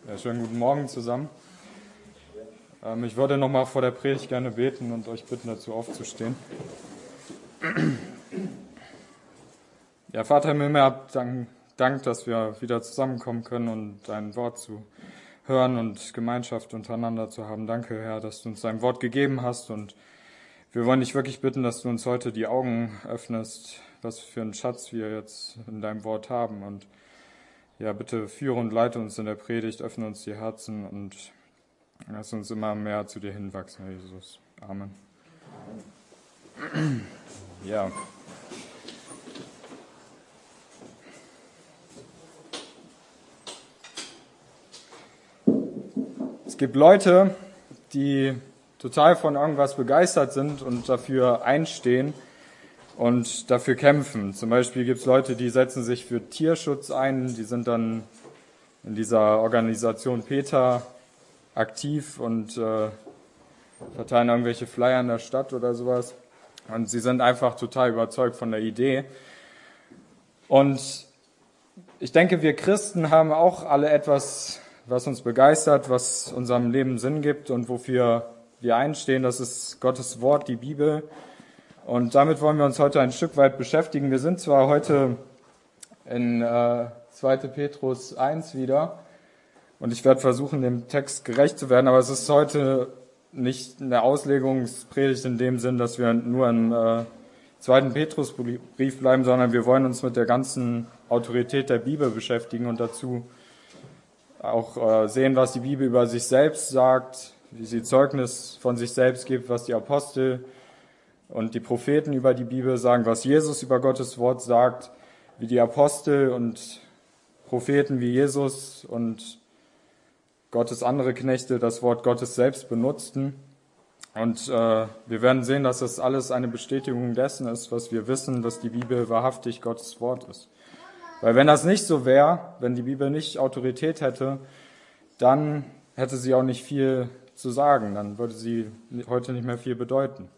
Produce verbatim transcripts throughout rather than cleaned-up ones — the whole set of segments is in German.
Ja, schönen guten Morgen zusammen. Ähm, ich würde nochmal vor der Predigt gerne beten und euch bitten, dazu aufzustehen. Ja, Vater im Himmel, habt Dank, Dank, dass wir wieder zusammenkommen können und dein Wort zu hören und Gemeinschaft untereinander zu haben. Danke, Herr, dass du uns dein Wort gegeben hast, und wir wollen dich wirklich bitten, dass du uns heute die Augen öffnest, was für einen Schatz wir jetzt in deinem Wort haben. Und ja, bitte führe und leite uns in der Predigt, öffne uns die Herzen und lass uns immer mehr zu dir hinwachsen, Herr Jesus. Amen. Ja. Es gibt Leute, die total von irgendwas begeistert sind und dafür einstehen und dafür kämpfen. Zum Beispiel gibt es Leute, die setzen sich für Tierschutz ein, die sind dann in dieser Organisation PETA aktiv und äh, verteilen irgendwelche Flyer in der Stadt oder sowas. Und sie sind einfach total überzeugt von der Idee. Und ich denke, wir Christen haben auch alle etwas, was uns begeistert, was unserem Leben Sinn gibt und wofür wir einstehen. Das ist Gottes Wort, die Bibel. Und damit wollen wir uns heute ein Stück weit beschäftigen. Wir sind zwar heute in äh, zweiter Petrus eins wieder, und ich werde versuchen, dem Text gerecht zu werden, aber es ist heute nicht eine Auslegungspredigt in dem Sinn, dass wir nur im äh, zweiten Petrusbrief bleiben, sondern wir wollen uns mit der ganzen Autorität der Bibel beschäftigen und dazu auch äh, sehen, was die Bibel über sich selbst sagt, wie sie Zeugnis von sich selbst gibt, was die Apostel und die Propheten über die Bibel sagen, was Jesus über Gottes Wort sagt, wie die Apostel und Propheten wie Jesus und Gottes andere Knechte das Wort Gottes selbst benutzten. Und äh, wir werden sehen, dass das alles eine Bestätigung dessen ist, was wir wissen, dass die Bibel wahrhaftig Gottes Wort ist. Weil wenn das nicht so wäre, wenn die Bibel nicht Autorität hätte, dann hätte sie auch nicht viel zu sagen, dann würde sie heute nicht mehr viel bedeuten.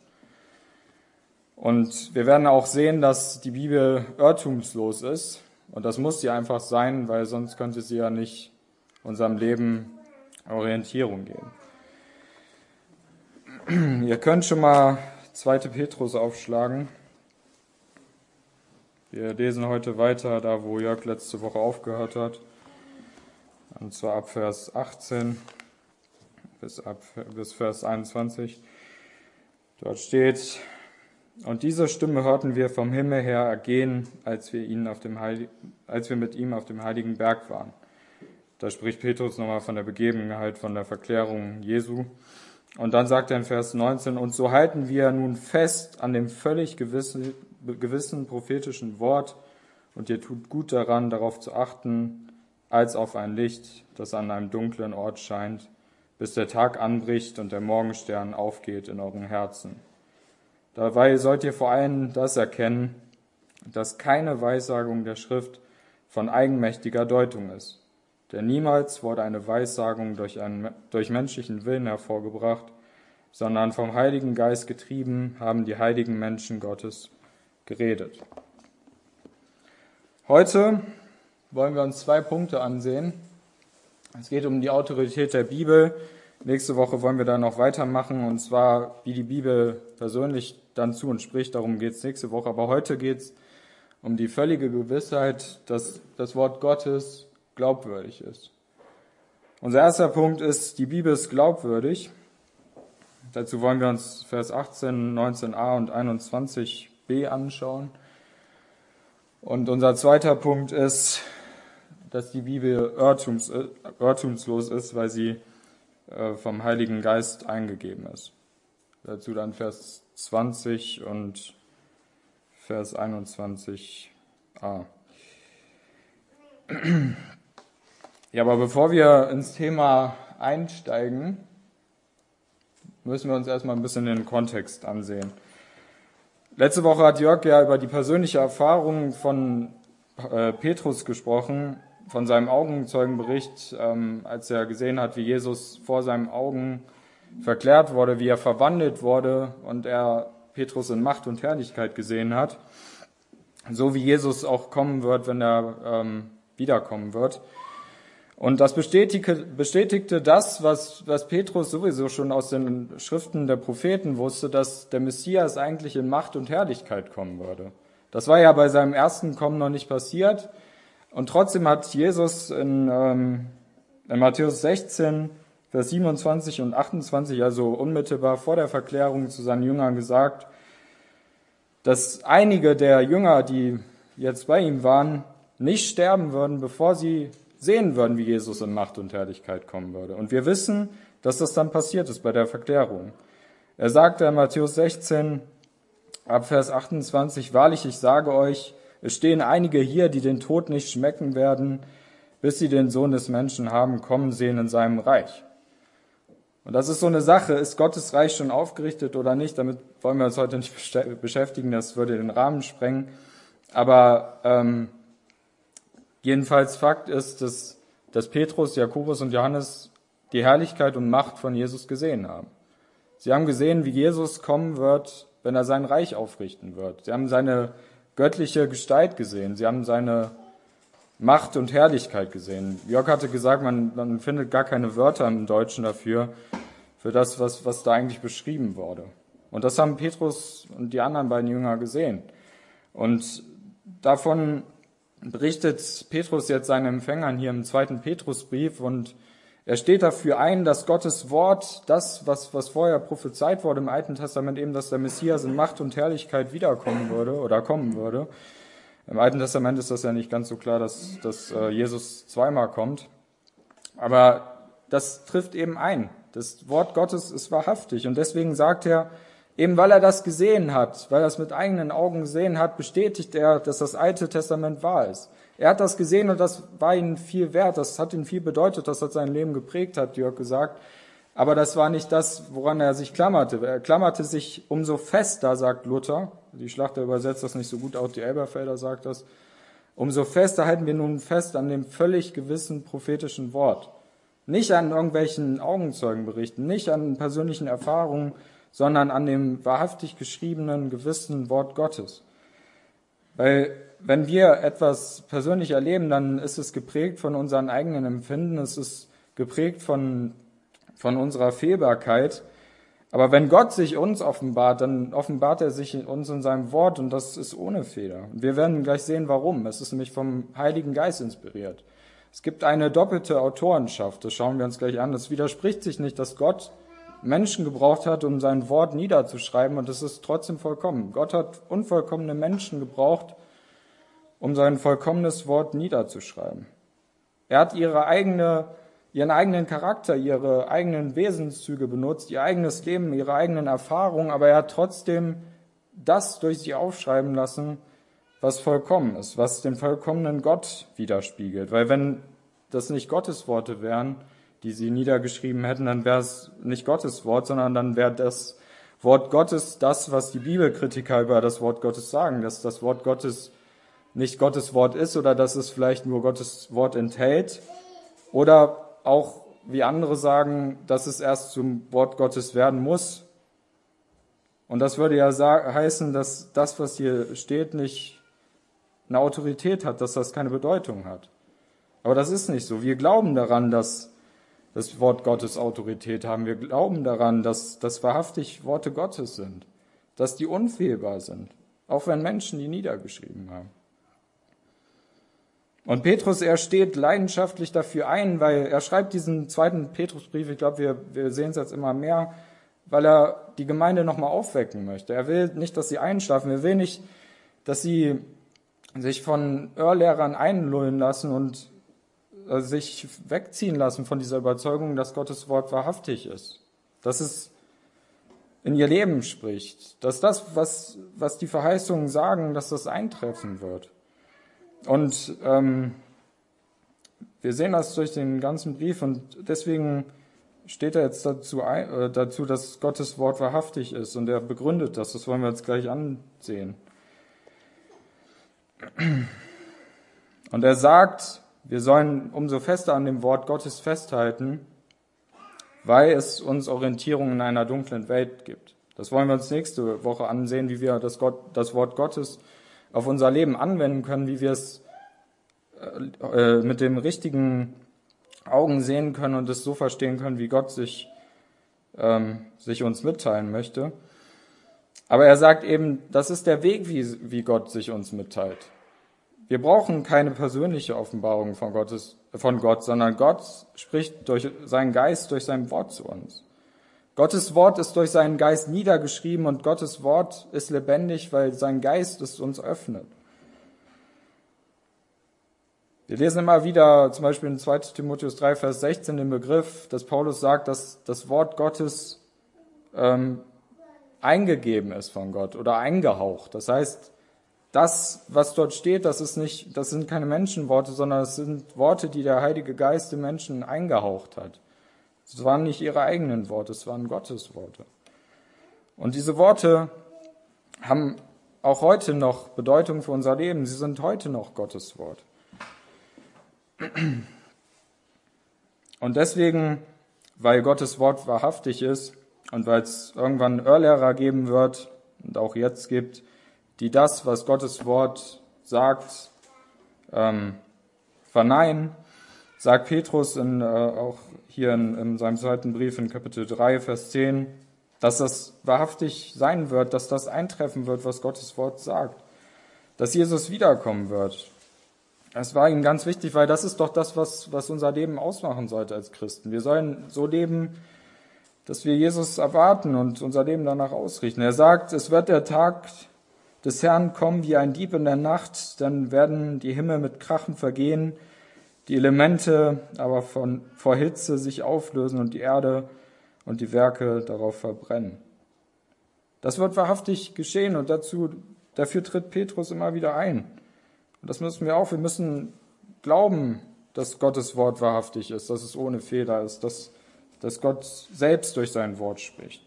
Und wir werden auch sehen, dass die Bibel irrtumslos ist. Und das muss sie einfach sein, weil sonst könnte sie ja nicht unserem Leben Orientierung geben. Ihr könnt schon mal zweiter Petrus aufschlagen. Wir lesen heute weiter, da wo Jörg letzte Woche aufgehört hat. Und zwar ab Vers achtzehn bis, ab, bis Vers einundzwanzig. Dort steht: Und diese Stimme hörten wir vom Himmel her ergehen, als wir, ihn auf dem Heil- als wir mit ihm auf dem heiligen Berg waren. Da spricht Petrus nochmal von der Begebenheit, von der Verklärung Jesu. Und dann sagt er in Vers neunzehn: Und so halten wir nun fest an dem völlig gewissen, gewissen prophetischen Wort, und ihr tut gut daran, darauf zu achten, als auf ein Licht, das an einem dunklen Ort scheint, bis der Tag anbricht und der Morgenstern aufgeht in euren Herzen. Dabei sollt ihr vor allem das erkennen, dass keine Weissagung der Schrift von eigenmächtiger Deutung ist. Denn niemals wurde eine Weissagung durch, einen, durch menschlichen Willen hervorgebracht, sondern vom Heiligen Geist getrieben haben die heiligen Menschen Gottes geredet. Heute wollen wir uns zwei Punkte ansehen. Es geht um die Autorität der Bibel. Nächste Woche wollen wir da noch weitermachen, und zwar, wie die Bibel persönlich dann zu uns spricht. Darum geht es nächste Woche. Aber heute geht es um die völlige Gewissheit, dass das Wort Gottes glaubwürdig ist. Unser erster Punkt ist, die Bibel ist glaubwürdig. Dazu wollen wir uns Vers achtzehn, neunzehn a und einundzwanzig b anschauen. Und unser zweiter Punkt ist, dass die Bibel irrtums, irrtumslos ist, weil sie vom Heiligen Geist eingegeben ist. Dazu dann Vers zwanzig und Vers einundzwanzig a. Ja, aber bevor wir ins Thema einsteigen, müssen wir uns erstmal ein bisschen den Kontext ansehen. Letzte Woche hat Jörg ja über die persönliche Erfahrung von äh, Petrus gesprochen, von seinem Augenzeugenbericht, ähm, als er gesehen hat, wie Jesus vor seinen Augen verklärt wurde, wie er verwandelt wurde und er Petrus in Macht und Herrlichkeit gesehen hat, so wie Jesus auch kommen wird, wenn er ähm, wiederkommen wird. Und das bestätigte, bestätigte das, was, was Petrus sowieso schon aus den Schriften der Propheten wusste, dass der Messias eigentlich in Macht und Herrlichkeit kommen würde. Das war ja bei seinem ersten Kommen noch nicht passiert. Und trotzdem hat Jesus in, ähm, in Matthäus sechzehn, Vers siebenundzwanzig und achtundzwanzig, also unmittelbar vor der Verklärung, zu seinen Jüngern gesagt, dass einige der Jünger, die jetzt bei ihm waren, nicht sterben würden, bevor sie sehen würden, wie Jesus in Macht und Herrlichkeit kommen würde. Und wir wissen, dass das dann passiert ist bei der Verklärung. Er sagte in Matthäus sechzehn, ab Vers achtundzwanzig, wahrlich, ich sage euch, es stehen einige hier, die den Tod nicht schmecken werden, bis sie den Sohn des Menschen haben kommen sehen in seinem Reich. Und das ist so eine Sache, ist Gottes Reich schon aufgerichtet oder nicht? Damit wollen wir uns heute nicht beschäftigen, das würde den Rahmen sprengen. Aber ähm, jedenfalls Fakt ist, dass, dass Petrus, Jakobus und Johannes die Herrlichkeit und Macht von Jesus gesehen haben. Sie haben gesehen, wie Jesus kommen wird, wenn er sein Reich aufrichten wird. Sie haben seine göttliche Gestalt gesehen. Sie haben seine Macht und Herrlichkeit gesehen. Jörg hatte gesagt, man, man findet gar keine Wörter im Deutschen dafür, für das, was, was da eigentlich beschrieben wurde. Und das haben Petrus und die anderen beiden Jünger gesehen. Und davon berichtet Petrus jetzt seinen Empfängern hier im zweiten Petrusbrief, und er steht dafür ein, dass Gottes Wort, das, was, was vorher prophezeit wurde im Alten Testament, eben, dass der Messias in Macht und Herrlichkeit wiederkommen würde oder kommen würde. Im Alten Testament ist das ja nicht ganz so klar, dass, dass Jesus zweimal kommt. Aber das trifft eben ein. Das Wort Gottes ist wahrhaftig, und deswegen sagt er, eben weil er das gesehen hat, weil er es mit eigenen Augen gesehen hat, bestätigt er, dass das Alte Testament wahr ist. Er hat das gesehen und das war ihm viel wert, das hat ihm viel bedeutet, das hat sein Leben geprägt, hat Jörg gesagt. Aber das war nicht das, woran er sich klammerte. Er klammerte sich umso fester, sagt Luther, die Schlachter übersetzt das nicht so gut, auch die Elberfelder sagt das, umso fester halten wir nun fest an dem völlig gewissen prophetischen Wort. Nicht an irgendwelchen Augenzeugenberichten, nicht an persönlichen Erfahrungen, sondern an dem wahrhaftig geschriebenen, gewissen Wort Gottes. Weil wenn wir etwas persönlich erleben, dann ist es geprägt von unseren eigenen Empfinden, es ist geprägt von, von unserer Fehlbarkeit. Aber wenn Gott sich uns offenbart, dann offenbart er sich uns in seinem Wort, und das ist ohne Fehler. Und wir werden gleich sehen, warum. Es ist nämlich vom Heiligen Geist inspiriert. Es gibt eine doppelte Autorenschaft, das schauen wir uns gleich an. Das widerspricht sich nicht, dass Gott Menschen gebraucht hat, um sein Wort niederzuschreiben, und das ist trotzdem vollkommen. Gott hat unvollkommene Menschen gebraucht, um sein vollkommenes Wort niederzuschreiben. Er hat ihre eigene, ihren eigenen Charakter, ihre eigenen Wesenszüge benutzt, ihr eigenes Leben, ihre eigenen Erfahrungen, aber er hat trotzdem das durch sie aufschreiben lassen, was vollkommen ist, was den vollkommenen Gott widerspiegelt. Weil wenn das nicht Gottes Worte wären, die sie niedergeschrieben hätten, dann wäre es nicht Gottes Wort, sondern dann wäre das Wort Gottes das, was die Bibelkritiker über das Wort Gottes sagen, dass das Wort Gottes nicht Gottes Wort ist oder dass es vielleicht nur Gottes Wort enthält, oder auch, wie andere sagen, dass es erst zum Wort Gottes werden muss. Und das würde ja heißen, dass das, was hier steht, nicht eine Autorität hat, dass das keine Bedeutung hat. Aber das ist nicht so. Wir glauben daran, dass das Wort Gottes Autorität haben. Wir glauben daran, dass das wahrhaftig Worte Gottes sind, dass die unfehlbar sind, auch wenn Menschen die niedergeschrieben haben. Und Petrus, er steht leidenschaftlich dafür ein, weil er schreibt diesen zweiten Petrusbrief, ich glaube, wir, wir sehen es jetzt immer mehr, weil er die Gemeinde nochmal aufwecken möchte. Er will nicht, dass sie einschlafen, er will nicht, dass sie sich von Irrlehrern einlullen lassen und sich wegziehen lassen von dieser Überzeugung, dass Gottes Wort wahrhaftig ist, dass es in ihr Leben spricht, dass das, was, was die Verheißungen sagen, dass das eintreffen wird. Und ähm, wir sehen das durch den ganzen Brief, und deswegen steht er jetzt dazu, äh, dazu, dass Gottes Wort wahrhaftig ist, und er begründet das. Das wollen wir jetzt gleich ansehen. Und er sagt, wir sollen umso fester an dem Wort Gottes festhalten, weil es uns Orientierung in einer dunklen Welt gibt. Das wollen wir uns nächste Woche ansehen, wie wir das, Gott, das Wort Gottes auf unser Leben anwenden können, wie wir es äh, mit dem richtigen Augen sehen können und es so verstehen können, wie Gott sich, ähm, sich uns mitteilen möchte. Aber er sagt eben, das ist der Weg, wie, wie Gott sich uns mitteilt. Wir brauchen keine persönliche Offenbarung von, Gottes, von Gott, sondern Gott spricht durch seinen Geist, durch sein Wort zu uns. Gottes Wort ist durch seinen Geist niedergeschrieben und Gottes Wort ist lebendig, weil sein Geist es uns öffnet. Wir lesen immer wieder, zum Beispiel in zweiter Timotheus drei, Vers sechzehn, den Begriff, dass Paulus sagt, dass das Wort Gottes ähm, eingegeben ist von Gott oder eingehaucht. Das heißt, das, was dort steht, das ist nicht, das sind keine Menschenworte, sondern es sind Worte, die der Heilige Geist den Menschen eingehaucht hat. Es waren nicht ihre eigenen Worte, es waren Gottes Worte. Und diese Worte haben auch heute noch Bedeutung für unser Leben. Sie sind heute noch Gottes Wort. Und deswegen, weil Gottes Wort wahrhaftig ist und weil es irgendwann Irrlehrer geben wird und auch jetzt gibt, die das, was Gottes Wort sagt, ähm, verneinen, sagt Petrus in, äh, auch hier in, in seinem zweiten Brief in Kapitel drei, Vers zehn, dass das wahrhaftig sein wird, dass das eintreffen wird, was Gottes Wort sagt, dass Jesus wiederkommen wird. Das war ihm ganz wichtig, weil das ist doch das, was, was unser Leben ausmachen sollte als Christen. Wir sollen so leben, dass wir Jesus erwarten und unser Leben danach ausrichten. Er sagt, es wird der Tag des Herrn kommen wie ein Dieb in der Nacht, dann werden die Himmel mit Krachen vergehen, die Elemente aber von, vor Hitze sich auflösen und die Erde und die Werke darauf verbrennen. Das wird wahrhaftig geschehen und dazu, dafür tritt Petrus immer wieder ein. Und das müssen wir auch. Wir müssen glauben, dass Gottes Wort wahrhaftig ist, dass es ohne Fehler ist, dass, dass Gott selbst durch sein Wort spricht.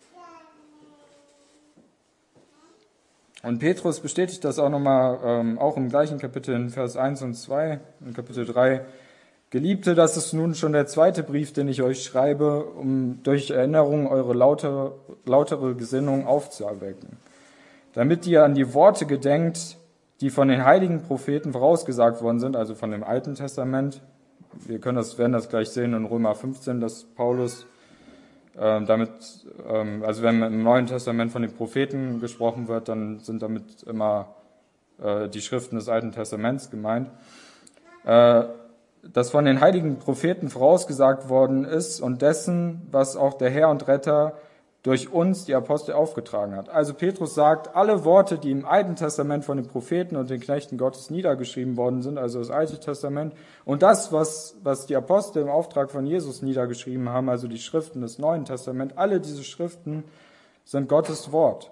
Und Petrus bestätigt das auch nochmal, ähm, auch im gleichen Kapitel in Vers eins und zwei, in Kapitel drei. Geliebte, das ist nun schon der zweite Brief, den ich euch schreibe, um durch Erinnerung eure lauter, lautere Gesinnung aufzuerwecken, damit ihr an die Worte gedenkt, die von den heiligen Propheten vorausgesagt worden sind, also von dem Alten Testament. Wir können das, werden das gleich sehen in Römer fünfzehn, dass Paulus äh, damit, ähm, also wenn im Neuen Testament von den Propheten gesprochen wird, dann sind damit immer äh, die Schriften des Alten Testaments gemeint. Äh, dass von den heiligen Propheten vorausgesagt worden ist und dessen, was auch der Herr und Retter durch uns, die Apostel, aufgetragen hat. Also Petrus sagt, alle Worte, die im Alten Testament von den Propheten und den Knechten Gottes niedergeschrieben worden sind, also das Alte Testament, und das, was, was die Apostel im Auftrag von Jesus niedergeschrieben haben, also die Schriften des Neuen Testaments, alle diese Schriften sind Gottes Wort.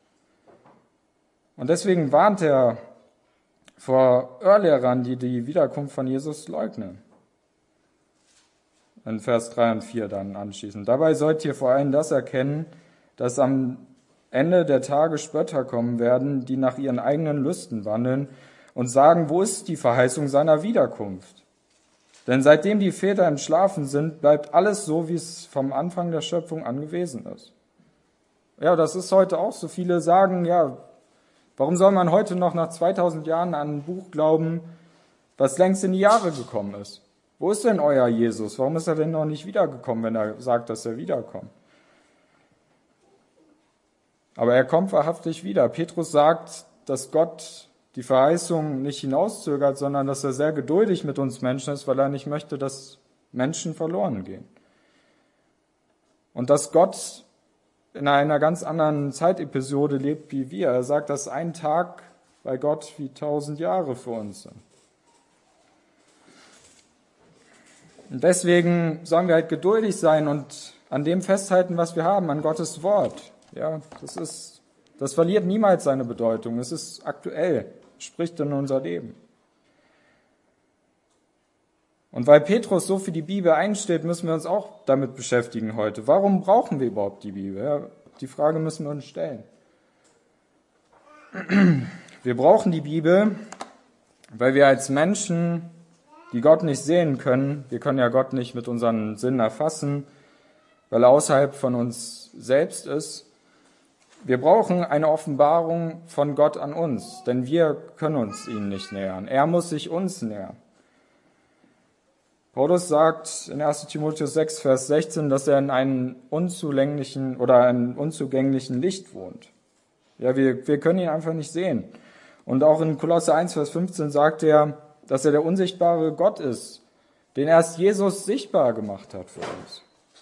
Und deswegen warnt er vor Irrlehrern, die die Wiederkunft von Jesus leugnen. In Vers drei und vier dann anschließend. Dabei sollt ihr vor allem das erkennen, dass am Ende der Tage Spötter kommen werden, die nach ihren eigenen Lüsten wandeln und sagen, wo ist die Verheißung seiner Wiederkunft? Denn seitdem die Väter entschlafen sind, bleibt alles so, wie es vom Anfang der Schöpfung an gewesen ist. Ja, das ist heute auch so. Viele sagen, ja, warum soll man heute noch nach zweitausend Jahren an ein Buch glauben, was längst in die Jahre gekommen ist? Wo ist denn euer Jesus? Warum ist er denn noch nicht wiedergekommen, wenn er sagt, dass er wiederkommt? Aber er kommt wahrhaftig wieder. Petrus sagt, dass Gott die Verheißung nicht hinauszögert, sondern dass er sehr geduldig mit uns Menschen ist, weil er nicht möchte, dass Menschen verloren gehen. Und dass Gott in einer ganz anderen Zeitepisode lebt wie wir. Er sagt, dass ein Tag bei Gott wie tausend Jahre für uns sind. Und deswegen sollen wir halt geduldig sein und an dem festhalten, was wir haben, an Gottes Wort. Ja, das ist, das verliert niemals seine Bedeutung. Es ist aktuell, spricht in unser Leben. Und weil Petrus so für die Bibel einsteht, müssen wir uns auch damit beschäftigen heute. Warum brauchen wir überhaupt die Bibel? Ja, die Frage müssen wir uns stellen. Wir brauchen die Bibel, weil wir als Menschen, die Gott nicht sehen können, wir können ja Gott nicht mit unseren Sinnen erfassen, weil er außerhalb von uns selbst ist. Wir brauchen eine Offenbarung von Gott an uns, denn wir können uns ihm nicht nähern. Er muss sich uns nähern. Paulus sagt in erster Timotheus sechs, Vers sechzehn, dass er in einem unzulänglichen oder einem unzugänglichen Licht wohnt. Ja, wir, wir können ihn einfach nicht sehen. Und auch in Kolosser eins, Vers fünfzehn sagt er, dass er der unsichtbare Gott ist, den erst Jesus sichtbar gemacht hat für uns.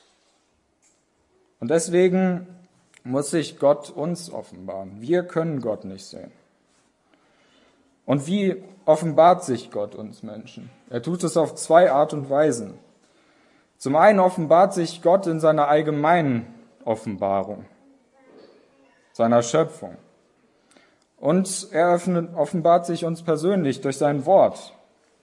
Und deswegen muss sich Gott uns offenbaren. Wir können Gott nicht sehen. Und wie offenbart sich Gott uns Menschen? Er tut es auf zwei Art und Weisen. Zum einen offenbart sich Gott in seiner allgemeinen Offenbarung, seiner Schöpfung. Und er öffnet, offenbart sich uns persönlich durch sein Wort.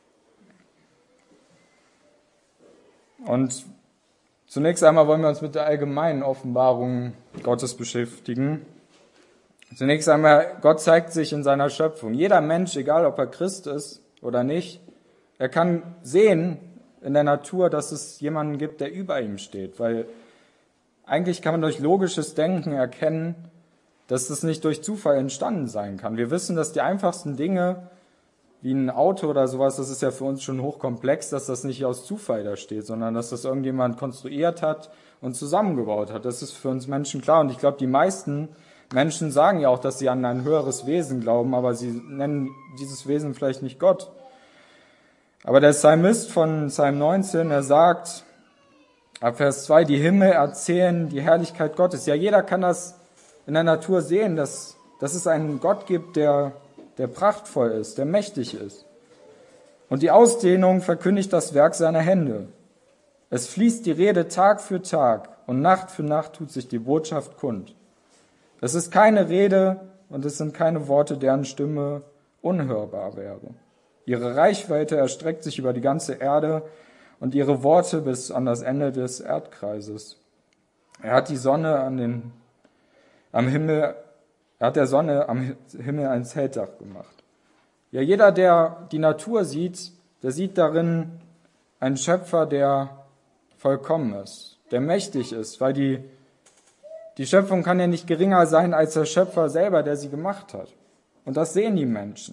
Und zunächst einmal wollen wir uns mit der allgemeinen Offenbarung Gottes beschäftigen. Zunächst einmal, Gott zeigt sich in seiner Schöpfung. Jeder Mensch, egal ob er Christ ist oder nicht, er kann sehen in der Natur, dass es jemanden gibt, der über ihm steht. Weil eigentlich kann man durch logisches Denken erkennen, dass das nicht durch Zufall entstanden sein kann. Wir wissen, dass die einfachsten Dinge, wie ein Auto oder sowas, das ist ja für uns schon hochkomplex, dass das nicht aus Zufall da steht, sondern dass das irgendjemand konstruiert hat und zusammengebaut hat. Das ist für uns Menschen klar. Und ich glaube, die meisten Menschen sagen ja auch, dass sie an ein höheres Wesen glauben, aber sie nennen dieses Wesen vielleicht nicht Gott. Aber der Psalmist von Psalm neunzehn, er sagt, ab Vers zwei, die Himmel erzählen die Herrlichkeit Gottes. Ja, jeder kann das in der Natur sehen, dass, dass es einen Gott gibt, der, der prachtvoll ist, der mächtig ist. Und die Ausdehnung verkündigt das Werk seiner Hände. Es fließt die Rede Tag für Tag und Nacht für Nacht tut sich die Botschaft kund. Es ist keine Rede und es sind keine Worte, deren Stimme unhörbar wäre. Ihre Reichweite erstreckt sich über die ganze Erde und ihre Worte bis an das Ende des Erdkreises. Er hat die Sonne an den, am Himmel, er hat der Sonne am Himmel ein Zeltdach gemacht. Ja, jeder, der die Natur sieht, der sieht darin einen Schöpfer, der vollkommen ist, der mächtig ist, weil die Die Schöpfung kann ja nicht geringer sein als der Schöpfer selber, der sie gemacht hat. Und das sehen die Menschen.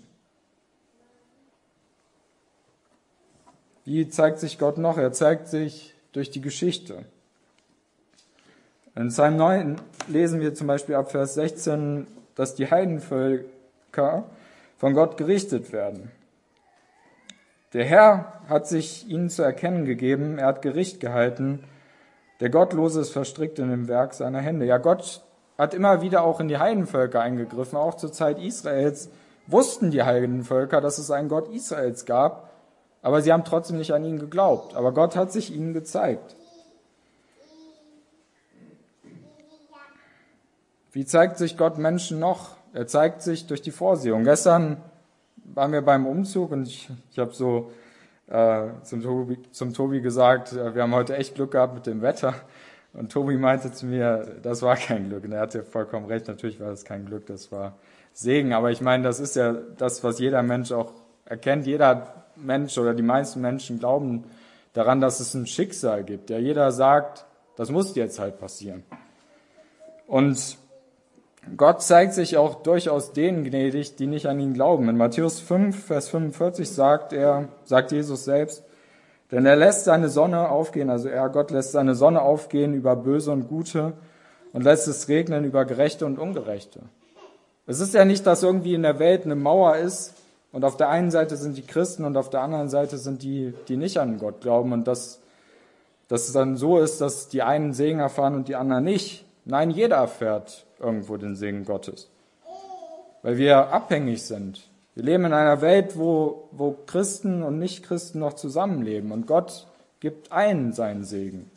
Wie zeigt sich Gott noch? Er zeigt sich durch die Geschichte. In Psalm neun lesen wir zum Beispiel ab Vers sechzehn, dass die Heidenvölker von Gott gerichtet werden. Der Herr hat sich ihnen zu erkennen gegeben, er hat Gericht gehalten. Der Gottlose ist verstrickt in dem Werk seiner Hände. Ja, Gott hat immer wieder auch in die Heidenvölker eingegriffen. Auch zur Zeit Israels wussten die Heidenvölker, dass es einen Gott Israels gab, aber sie haben trotzdem nicht an ihn geglaubt. Aber Gott hat sich ihnen gezeigt. Wie zeigt sich Gott Menschen noch? Er zeigt sich durch die Vorsehung. Gestern waren wir beim Umzug und ich, ich habe so Äh, zum, Tobi, zum Tobi gesagt, äh, wir haben heute echt Glück gehabt mit dem Wetter. Und Tobi meinte zu mir, das war kein Glück. Und er hatte vollkommen recht, natürlich war das kein Glück, das war Segen. Aber ich meine, das ist ja das, was jeder Mensch auch erkennt. Jeder Mensch oder die meisten Menschen glauben daran, dass es ein Schicksal gibt. Ja, jeder sagt, das muss jetzt halt passieren. Und Gott zeigt sich auch durchaus denen gnädig, die nicht an ihn glauben. In Matthäus fünf, Vers fünfundvierzig sagt er, sagt Jesus selbst, denn er lässt seine Sonne aufgehen, also er, Gott lässt seine Sonne aufgehen über Böse und Gute und lässt es regnen über Gerechte und Ungerechte. Es ist ja nicht, dass irgendwie in der Welt eine Mauer ist und auf der einen Seite sind die Christen und auf der anderen Seite sind die, die nicht an Gott glauben und dass, dass es dann so ist, dass die einen Segen erfahren und die anderen nicht. Nein, jeder erfährt irgendwo den Segen Gottes, weil wir abhängig sind. Wir leben in einer Welt, wo, wo Christen und Nichtchristen noch zusammenleben und Gott gibt allen seinen Segen.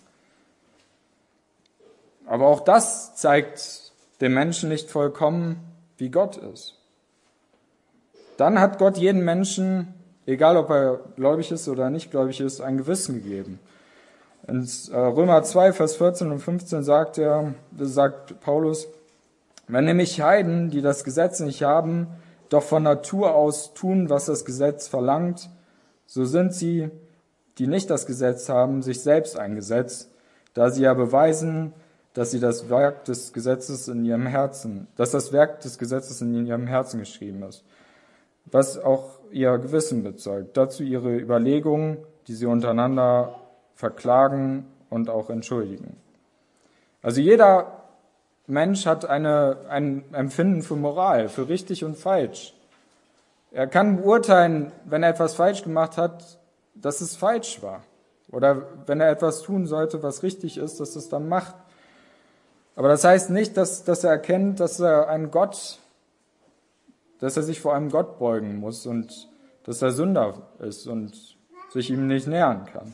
Aber auch das zeigt dem Menschen nicht vollkommen, wie Gott ist. Dann hat Gott jedem Menschen, egal ob er gläubig ist oder nicht gläubig ist, ein Gewissen gegeben. In Römer zwei, Vers vierzehn und fünfzehn sagt er, sagt Paulus, wenn nämlich Heiden, die das Gesetz nicht haben, doch von Natur aus tun, was das Gesetz verlangt, so sind sie, die nicht das Gesetz haben, sich selbst ein Gesetz, da sie ja beweisen, dass sie das Werk des Gesetzes in ihrem Herzen, dass das Werk des Gesetzes in ihrem Herzen geschrieben ist, was auch ihr Gewissen bezeugt. Dazu ihre Überlegungen, die sie untereinander verklagen und auch entschuldigen. Also jeder Mensch hat eine, ein Empfinden für Moral, für richtig und falsch. Er kann beurteilen, wenn er etwas falsch gemacht hat, dass es falsch war. Oder wenn er etwas tun sollte, was richtig ist, dass es dann macht. Aber das heißt nicht, dass, dass er erkennt, dass er einen Gott, dass er sich vor einem Gott beugen muss und dass er Sünder ist und sich ihm nicht nähern kann.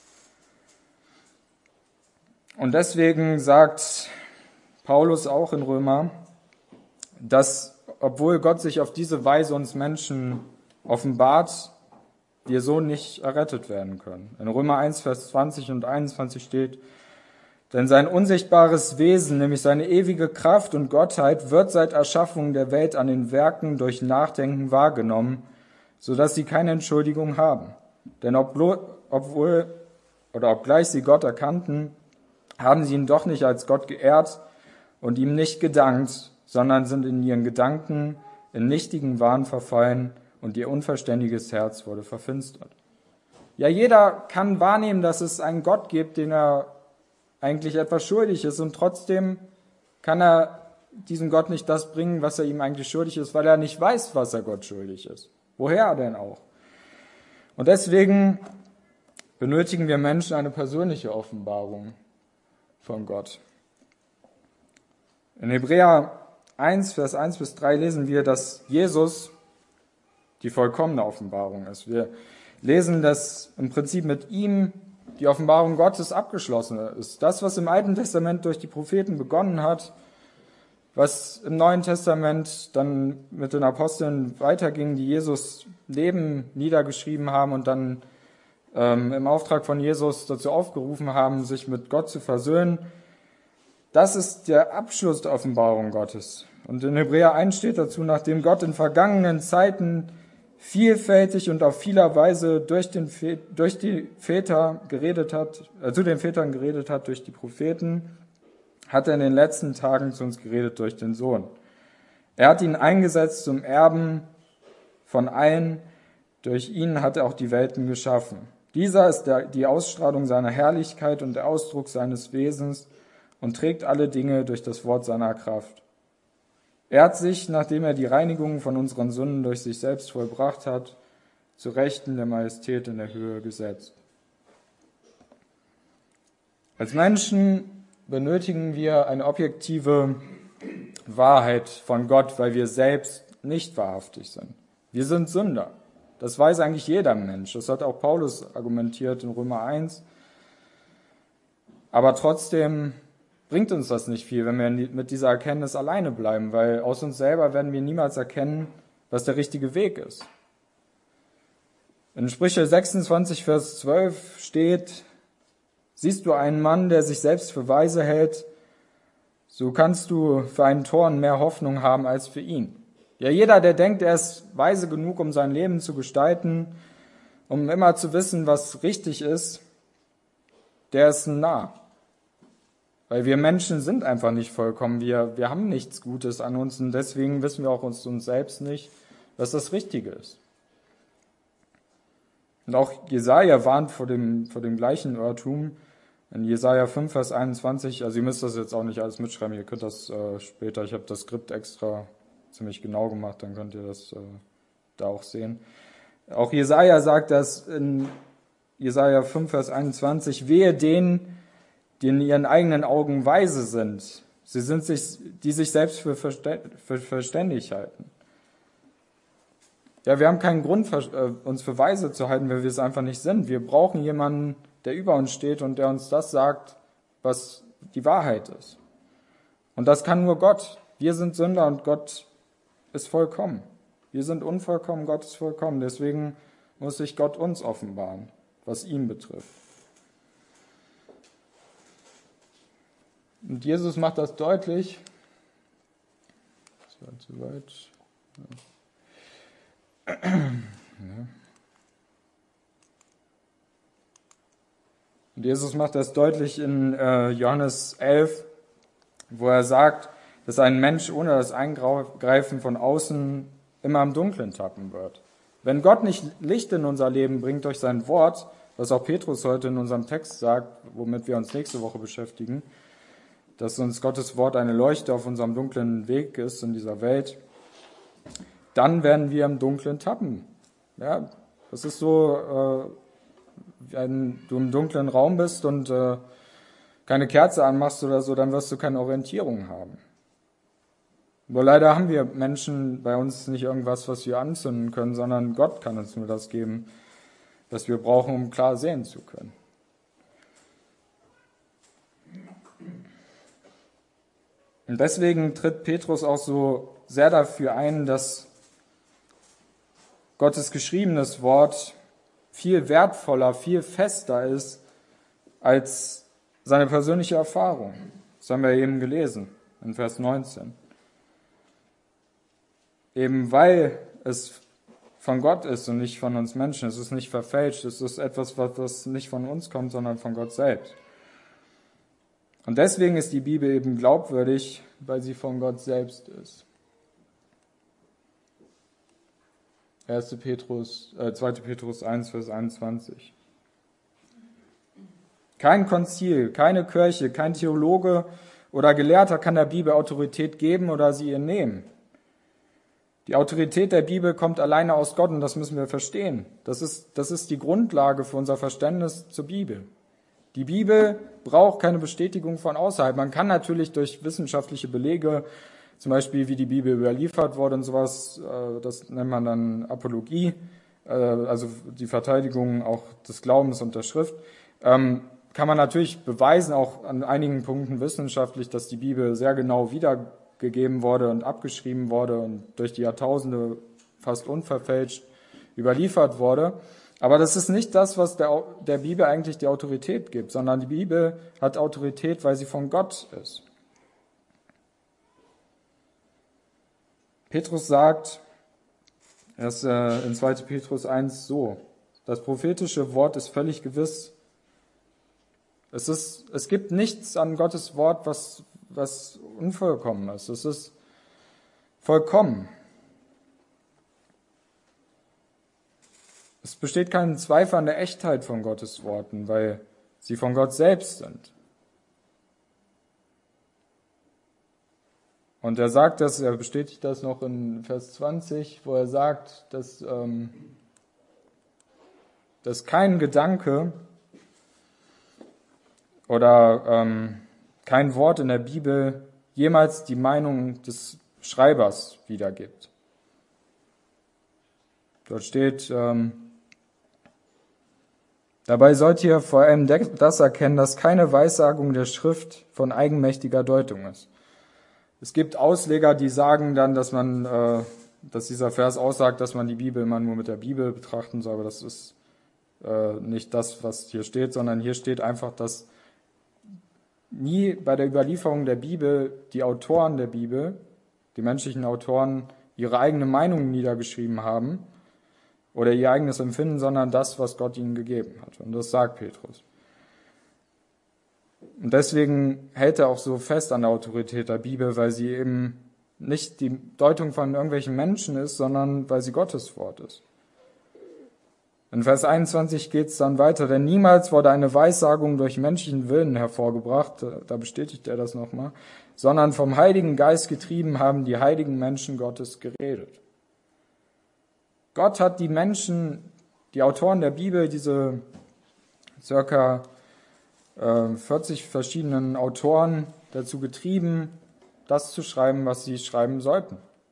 Und deswegen sagt Paulus auch in Römer, dass, obwohl Gott sich auf diese Weise uns Menschen offenbart, wir so nicht errettet werden können. In Römer eins, Vers zwanzig und einundzwanzig steht, denn sein unsichtbares Wesen, nämlich seine ewige Kraft und Gottheit, wird seit Erschaffung der Welt an den Werken durch Nachdenken wahrgenommen, sodass sie keine Entschuldigung haben. Denn obwohl, oder obgleich sie Gott erkannten, haben sie ihn doch nicht als Gott geehrt und ihm nicht gedankt, sondern sind in ihren Gedanken in nichtigen Wahn verfallen und ihr unverständiges Herz wurde verfinstert. Ja, jeder kann wahrnehmen, dass es einen Gott gibt, den er eigentlich etwas schuldig ist, und trotzdem kann er diesem Gott nicht das bringen, was er ihm eigentlich schuldig ist, weil er nicht weiß, was er Gott schuldig ist. Woher denn auch? Und deswegen benötigen wir Menschen eine persönliche Offenbarung von Gott. In Hebräer eins, Vers eins bis drei lesen wir, dass Jesus die vollkommene Offenbarung ist. Wir lesen, dass im Prinzip mit ihm die Offenbarung Gottes abgeschlossen ist. Das, was im Alten Testament durch die Propheten begonnen hat, was im Neuen Testament dann mit den Aposteln weiterging, die Jesus Leben niedergeschrieben haben und dann ähm, im Auftrag von Jesus dazu aufgerufen haben, sich mit Gott zu versöhnen, das ist der Abschluss der Offenbarung Gottes. Und in Hebräer eins steht dazu, nachdem Gott in vergangenen Zeiten vielfältig und auf vieler Weise durch, den, durch die Väter geredet hat, äh, zu den Vätern geredet hat, durch die Propheten, hat er in den letzten Tagen zu uns geredet durch den Sohn. Er hat ihn eingesetzt zum Erben von allen, durch ihn hat er auch die Welten geschaffen. Dieser ist der, die Ausstrahlung seiner Herrlichkeit und der Ausdruck seines Wesens und trägt alle Dinge durch das Wort seiner Kraft. Er hat sich, nachdem er die Reinigung von unseren Sünden durch sich selbst vollbracht hat, zu Rechten der Majestät in der Höhe gesetzt. Als Menschen benötigen wir eine objektive Wahrheit von Gott, weil wir selbst nicht wahrhaftig sind. Wir sind Sünder. Das weiß eigentlich jeder Mensch. Das hat auch Paulus argumentiert in Römer eins. Aber trotzdem bringt uns das nicht viel, wenn wir mit dieser Erkenntnis alleine bleiben, weil aus uns selber werden wir niemals erkennen, was der richtige Weg ist. In Sprüche sechsundzwanzig, Vers zwölf steht, siehst du einen Mann, der sich selbst für weise hält, so kannst du für einen Toren mehr Hoffnung haben als für ihn. Ja, jeder, der denkt, er ist weise genug, um sein Leben zu gestalten, um immer zu wissen, was richtig ist, der ist ein Narr. Weil wir Menschen sind einfach nicht vollkommen. Wir, wir haben nichts Gutes an uns und deswegen wissen wir auch uns, uns selbst nicht, was das Richtige ist. Und auch Jesaja warnt vor dem, vor dem gleichen Irrtum. In Jesaja fünf, Vers einundzwanzig, also ihr müsst das jetzt auch nicht alles mitschreiben, ihr könnt das äh, später, ich habe das Skript extra ziemlich genau gemacht, dann könnt ihr das äh, da auch sehen. Auch Jesaja sagt das in Jesaja fünf, Vers einundzwanzig, wehe denen, die in ihren eigenen Augen weise sind. Sie sind sich, die sich selbst für, für verständig halten. Ja, wir haben keinen Grund, uns für weise zu halten, weil wir es einfach nicht sind. Wir brauchen jemanden, der über uns steht und der uns das sagt, was die Wahrheit ist. Und das kann nur Gott. Wir sind Sünder und Gott ist vollkommen. Wir sind unvollkommen, Gott ist vollkommen. Deswegen muss sich Gott uns offenbaren, was ihn betrifft. Und Jesus macht das deutlich. Das war zu weit. Ja. Ja. Und Jesus macht das deutlich in äh, Johannes elf, wo er sagt, dass ein Mensch ohne das Eingreifen von außen immer im Dunkeln tappen wird. Wenn Gott nicht Licht in unser Leben bringt durch sein Wort, was auch Petrus heute in unserem Text sagt, womit wir uns nächste Woche beschäftigen, dass uns Gottes Wort eine Leuchte auf unserem dunklen Weg ist in dieser Welt, dann werden wir im Dunklen tappen. Ja, das ist so, äh, wenn du im dunklen Raum bist und äh, keine Kerze anmachst oder so, dann wirst du keine Orientierung haben. Aber leider haben wir Menschen bei uns nicht irgendwas, was wir anzünden können, sondern Gott kann uns nur das geben, was wir brauchen, um klar sehen zu können. Und deswegen tritt Petrus auch so sehr dafür ein, dass Gottes geschriebenes Wort viel wertvoller, viel fester ist als seine persönliche Erfahrung. Das haben wir eben gelesen in Vers neunzehn. Eben weil es von Gott ist und nicht von uns Menschen. Es ist nicht verfälscht. Es ist etwas, was nicht von uns kommt, sondern von Gott selbst. Und deswegen ist die Bibel eben glaubwürdig, weil sie von Gott selbst ist. erster Petrus, äh, zweiter Petrus eins, Vers einundzwanzig. Kein Konzil, keine Kirche, kein Theologe oder Gelehrter kann der Bibel Autorität geben oder sie ihr nehmen. Die Autorität der Bibel kommt alleine aus Gott und das müssen wir verstehen. Das ist, das ist die Grundlage für unser Verständnis zur Bibel. Die Bibel braucht keine Bestätigung von außerhalb. Man kann natürlich durch wissenschaftliche Belege, zum Beispiel wie die Bibel überliefert wurde und sowas, das nennt man dann Apologie, also die Verteidigung auch des Glaubens und der Schrift, kann man natürlich beweisen, auch an einigen Punkten wissenschaftlich, dass die Bibel sehr genau wiedergegeben wurde und abgeschrieben wurde und durch die Jahrtausende fast unverfälscht überliefert wurde. Aber das ist nicht das, was der, der Bibel eigentlich die Autorität gibt, sondern die Bibel hat Autorität, weil sie von Gott ist. Petrus sagt, erst äh, in zweiter Petrus eins so, das prophetische Wort ist völlig gewiss. Es ist, es gibt nichts an Gottes Wort, was, was unvollkommen ist. Es ist vollkommen. Es besteht kein Zweifel an der Echtheit von Gottes Worten, weil sie von Gott selbst sind. Und er sagt das, er bestätigt das noch in Vers zwanzig, wo er sagt, dass, ähm, dass kein Gedanke oder ähm, kein Wort in der Bibel jemals die Meinung des Schreibers wiedergibt. Dort steht, ähm, dabei sollt ihr vor allem das erkennen, dass keine Weissagung der Schrift von eigenmächtiger Deutung ist. Es gibt Ausleger, die sagen dann, dass man, äh, dass dieser Vers aussagt, dass man die Bibel immer nur mit der Bibel betrachten soll, aber das ist äh, nicht das, was hier steht, sondern hier steht einfach, dass nie bei der Überlieferung der Bibel die Autoren der Bibel, die menschlichen Autoren, ihre eigene Meinung niedergeschrieben haben oder ihr eigenes Empfinden, sondern das, was Gott ihnen gegeben hat. Und das sagt Petrus. Und deswegen hält er auch so fest an der Autorität der Bibel, weil sie eben nicht die Deutung von irgendwelchen Menschen ist, sondern weil sie Gottes Wort ist. In Vers einundzwanzig geht es dann weiter, denn niemals wurde eine Weissagung durch menschlichen Willen hervorgebracht, da bestätigt er das nochmal, sondern vom Heiligen Geist getrieben haben die heiligen Menschen Gottes geredet. Gott hat die Menschen, die Autoren der Bibel, diese circa vierzig verschiedenen Autoren dazu getrieben, das zu schreiben, was sie schreiben sollten.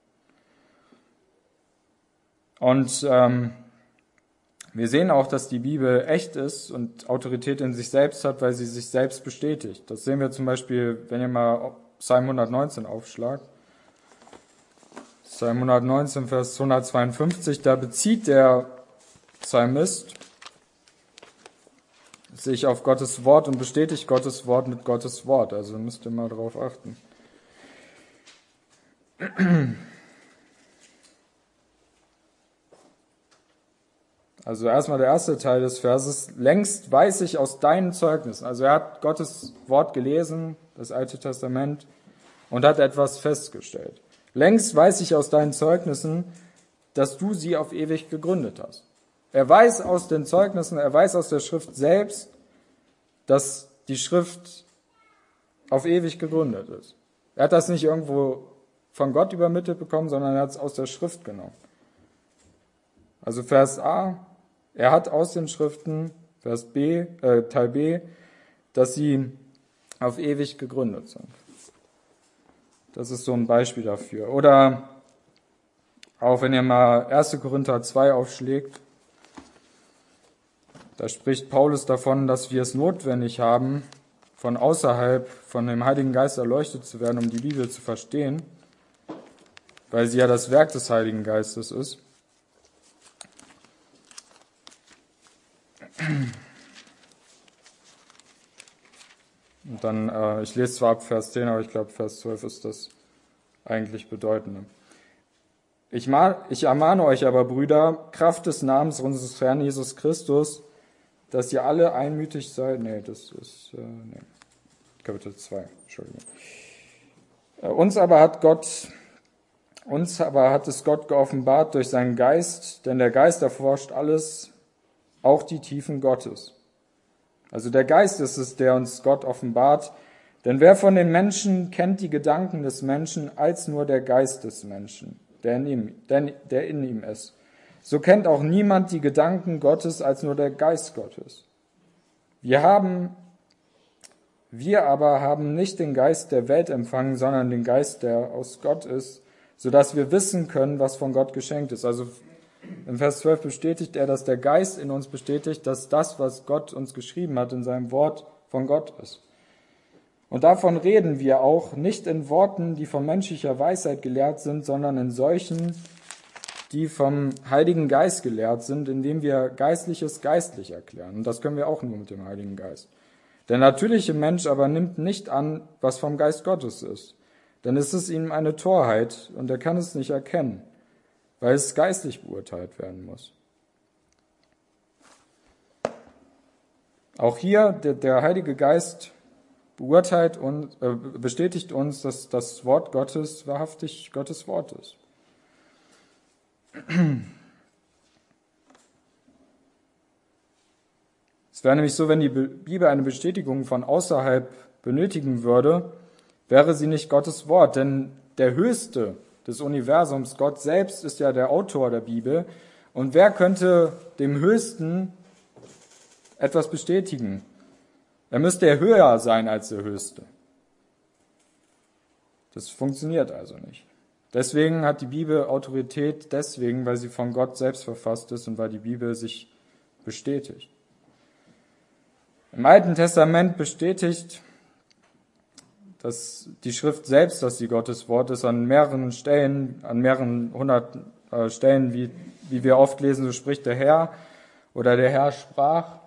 Und ähm, wir sehen auch, dass die Bibel echt ist und Autorität in sich selbst hat, weil sie sich selbst bestätigt. Das sehen wir zum Beispiel, wenn ihr mal Psalm hundertneunzehn aufschlagt. Psalm hundertneunzehn, Vers hundertzweiundfünfzig, da bezieht der Psalmist sich auf Gottes Wort und bestätigt Gottes Wort mit Gottes Wort. Also müsst ihr mal darauf achten. Also erstmal der erste Teil des Verses. Längst weiß ich aus deinen Zeugnissen. Also er hat Gottes Wort gelesen, das Alte Testament, und hat etwas festgestellt. Längst weiß ich aus deinen Zeugnissen, dass du sie auf ewig gegründet hast. Er weiß aus den Zeugnissen, er weiß aus der Schrift selbst, dass die Schrift auf ewig gegründet ist. Er hat das nicht irgendwo von Gott übermittelt bekommen, sondern er hat es aus der Schrift genommen. Also Vers A, er hat aus den Schriften, Vers B, äh, Teil B, dass sie auf ewig gegründet sind. Das ist so ein Beispiel dafür. Oder auch wenn ihr mal erster Korinther zwei aufschlägt, da spricht Paulus davon, dass wir es notwendig haben, von außerhalb von dem Heiligen Geist erleuchtet zu werden, um die Bibel zu verstehen, weil sie ja das Werk des Heiligen Geistes ist. Und dann, äh, ich lese zwar ab Vers zehn, aber ich glaube, Vers zwölf ist das eigentlich Bedeutende. Ich, ma- ich ermahne euch aber, Brüder, Kraft des Namens unseres Herrn Jesus Christus, dass ihr alle einmütig seid. Nee, das ist äh, nee. Kapitel zwei, Entschuldigung. Äh, uns aber hat Gott, uns aber hat es Gott geoffenbart durch seinen Geist, denn der Geist erforscht alles, auch die Tiefen Gottes. Also der Geist ist es, der uns Gott offenbart. Denn wer von den Menschen kennt die Gedanken des Menschen als nur der Geist des Menschen, der in ihm, der, der in ihm ist? So kennt auch niemand die Gedanken Gottes als nur der Geist Gottes. Wir haben, wir aber haben nicht den Geist der Welt empfangen, sondern den Geist, der aus Gott ist, sodass wir wissen können, was von Gott geschenkt ist. Also in Vers zwölf bestätigt er, dass der Geist in uns bestätigt, dass das, was Gott uns geschrieben hat in seinem Wort, von Gott ist. Und davon reden wir auch nicht in Worten, die von menschlicher Weisheit gelehrt sind, sondern in solchen, die vom Heiligen Geist gelehrt sind, indem wir Geistliches geistlich erklären. Und das können wir auch nur mit dem Heiligen Geist. Der natürliche Mensch aber nimmt nicht an, was vom Geist Gottes ist. Denn es ist ihm eine Torheit und er kann es nicht erkennen, weil es geistlich beurteilt werden muss. Auch hier, der, der Heilige Geist beurteilt und äh, bestätigt uns, dass das Wort Gottes wahrhaftig Gottes Wort ist. Es wäre nämlich so, wenn die Bibel eine Bestätigung von außerhalb benötigen würde, wäre sie nicht Gottes Wort, denn der Höchste des Universums, Gott selbst, ist ja der Autor der Bibel. Und wer könnte dem Höchsten etwas bestätigen? Er müsste ja höher sein als der Höchste. Das funktioniert also nicht. Deswegen hat die Bibel Autorität, deswegen, weil sie von Gott selbst verfasst ist und weil die Bibel sich bestätigt. Im Alten Testament bestätigt dass die Schrift selbst, dass sie Gottes Wort ist, an mehreren Stellen, an mehreren hundert äh, Stellen, wie, wie wir oft lesen, so spricht der Herr oder der Herr sprach.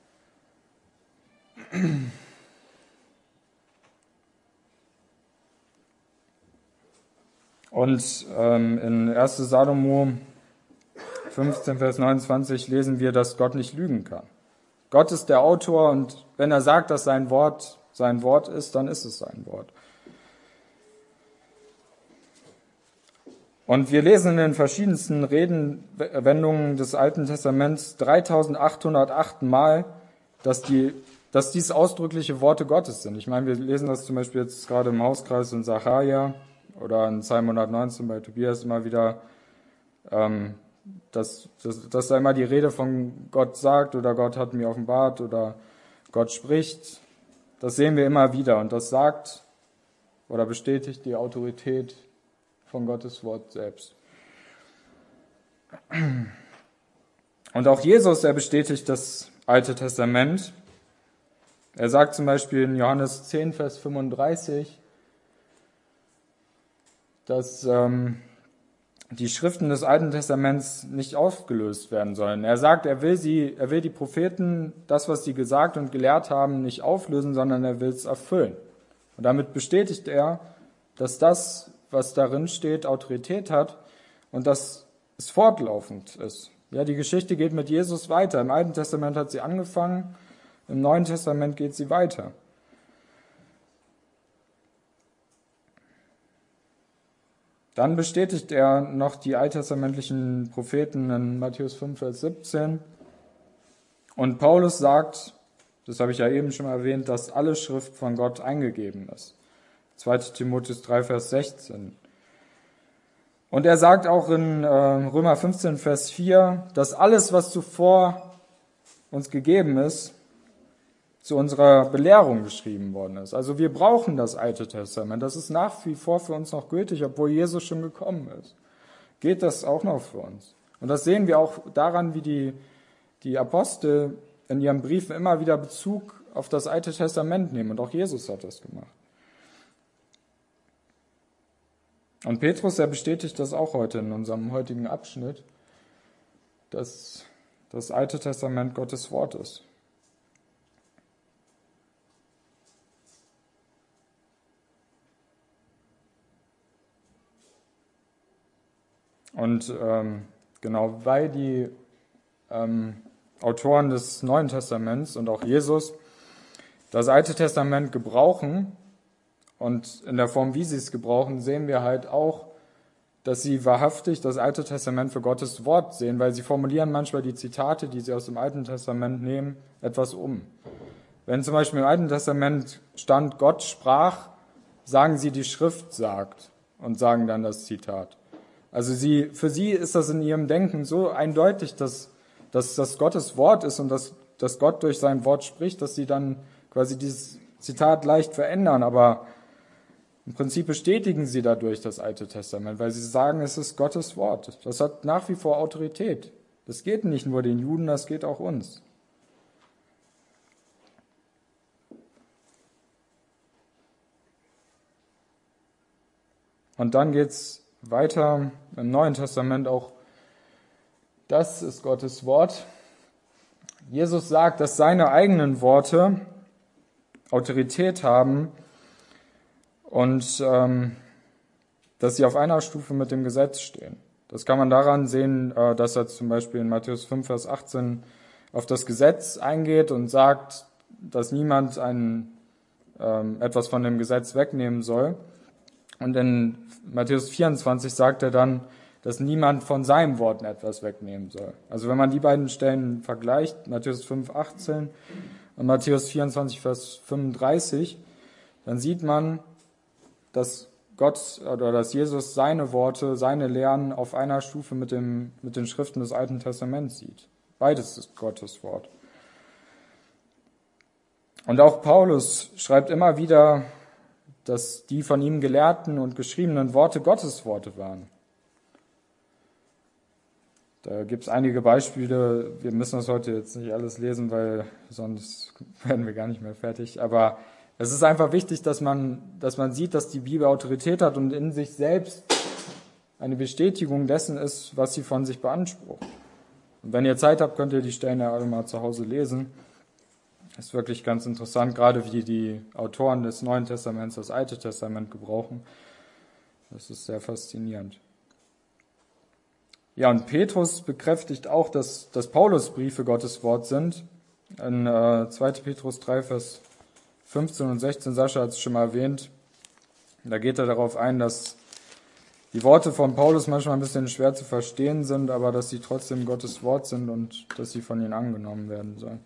Und ähm, in erster Salomo fünfzehn, Vers neunundzwanzig lesen wir, dass Gott nicht lügen kann. Gott ist der Autor und wenn er sagt, dass sein Wort sein Wort ist, dann ist es sein Wort. Und wir lesen in den verschiedensten Redewendungen des Alten Testaments dreitausendachthundertacht Mal, dass, die, dass dies ausdrückliche Worte Gottes sind. Ich meine, wir lesen das zum Beispiel jetzt gerade im Hauskreis in Sacharja oder in Psalm hundertneunzehn bei Tobias immer wieder, ähm, dass, dass, dass da immer die Rede von Gott sagt oder Gott hat mir offenbart oder Gott spricht. Das sehen wir immer wieder und das sagt oder bestätigt die Autorität von Gottes Wort selbst. Und auch Jesus, er bestätigt das Alte Testament. Er sagt zum Beispiel in Johannes zehn, Vers fünfunddreißig, dass ähm, die Schriften des Alten Testaments nicht aufgelöst werden sollen. Er sagt, er will sie, er will die Propheten, das, was sie gesagt und gelehrt haben, nicht auflösen, sondern er will es erfüllen. Und damit bestätigt er, dass das, was darin steht, Autorität hat und dass es fortlaufend ist. Ja, die Geschichte geht mit Jesus weiter. Im Alten Testament hat sie angefangen, im Neuen Testament geht sie weiter. Dann bestätigt er noch die alttestamentlichen Propheten in Matthäus fünf, Vers siebzehn. Und Paulus sagt, das habe ich ja eben schon erwähnt, dass alle Schrift von Gott eingegeben ist. zweiter Timotheus drei, Vers sechzehn. Und er sagt auch in äh, Römer fünfzehn, Vers vier, dass alles, was zuvor uns gegeben ist, zu unserer Belehrung geschrieben worden ist. Also wir brauchen das Alte Testament. Das ist nach wie vor für uns noch gültig, obwohl Jesus schon gekommen ist. Geht das auch noch für uns? Und das sehen wir auch daran, wie die, die Apostel in ihren Briefen immer wieder Bezug auf das Alte Testament nehmen. Und auch Jesus hat das gemacht. Und Petrus, er bestätigt das auch heute in unserem heutigen Abschnitt, dass das Alte Testament Gottes Wort ist. Und ähm, genau, weil die ähm, Autoren des Neuen Testaments und auch Jesus das Alte Testament gebrauchen und in der Form, wie sie es gebrauchen, sehen wir halt auch, dass sie wahrhaftig das Alte Testament für Gottes Wort sehen, weil sie formulieren manchmal die Zitate, die sie aus dem Alten Testament nehmen, etwas um. Wenn zum Beispiel im Alten Testament stand, Gott sprach, sagen sie, die Schrift sagt und sagen dann das Zitat. Also sie, für sie ist das in ihrem Denken so eindeutig, dass, dass das Gottes Wort ist und dass, dass Gott durch sein Wort spricht, dass sie dann quasi dieses Zitat leicht verändern. Aber im Prinzip bestätigen sie dadurch das Alte Testament, weil sie sagen, es ist Gottes Wort. Das hat nach wie vor Autorität. Das geht nicht nur den Juden, das geht auch uns. Und dann geht's weiter im Neuen Testament auch, das ist Gottes Wort. Jesus sagt, dass seine eigenen Worte Autorität haben und ähm, dass sie auf einer Stufe mit dem Gesetz stehen. Das kann man daran sehen, äh, dass er zum Beispiel in Matthäus fünf, Vers achtzehn auf das Gesetz eingeht und sagt, dass niemand ein, ähm, etwas von dem Gesetz wegnehmen soll. Und in Matthäus vierundzwanzig sagt er dann, dass niemand von seinen Worten etwas wegnehmen soll. Also wenn man die beiden Stellen vergleicht, Matthäus fünf, achtzehn und Matthäus vierundzwanzig, Vers fünfunddreißig, dann sieht man, dass Gott oder dass Jesus seine Worte, seine Lehren auf einer Stufe mit dem, mit den Schriften des Alten Testaments sieht. Beides ist Gottes Wort. Und auch Paulus schreibt immer wieder, dass die von ihm gelehrten und geschriebenen Worte Gottes Worte waren. Da gibt es einige Beispiele. Wir müssen das heute jetzt nicht alles lesen, weil sonst werden wir gar nicht mehr fertig. Aber es ist einfach wichtig, dass man, dass man sieht, dass die Bibel Autorität hat und in sich selbst eine Bestätigung dessen ist, was sie von sich beansprucht. Und wenn ihr Zeit habt, könnt ihr die Stellen ja alle mal zu Hause lesen. Das ist wirklich ganz interessant, gerade wie die Autoren des Neuen Testaments das Alte Testament gebrauchen. Das ist sehr faszinierend. Ja, und Petrus bekräftigt auch, dass, dass Paulus Briefe Gottes Wort sind. In äh, zweiter Petrus drei, Vers fünfzehn und sechzehn, Sascha hat es schon mal erwähnt, da geht er darauf ein, dass die Worte von Paulus manchmal ein bisschen schwer zu verstehen sind, aber dass sie trotzdem Gottes Wort sind und dass sie von ihm angenommen werden sollen.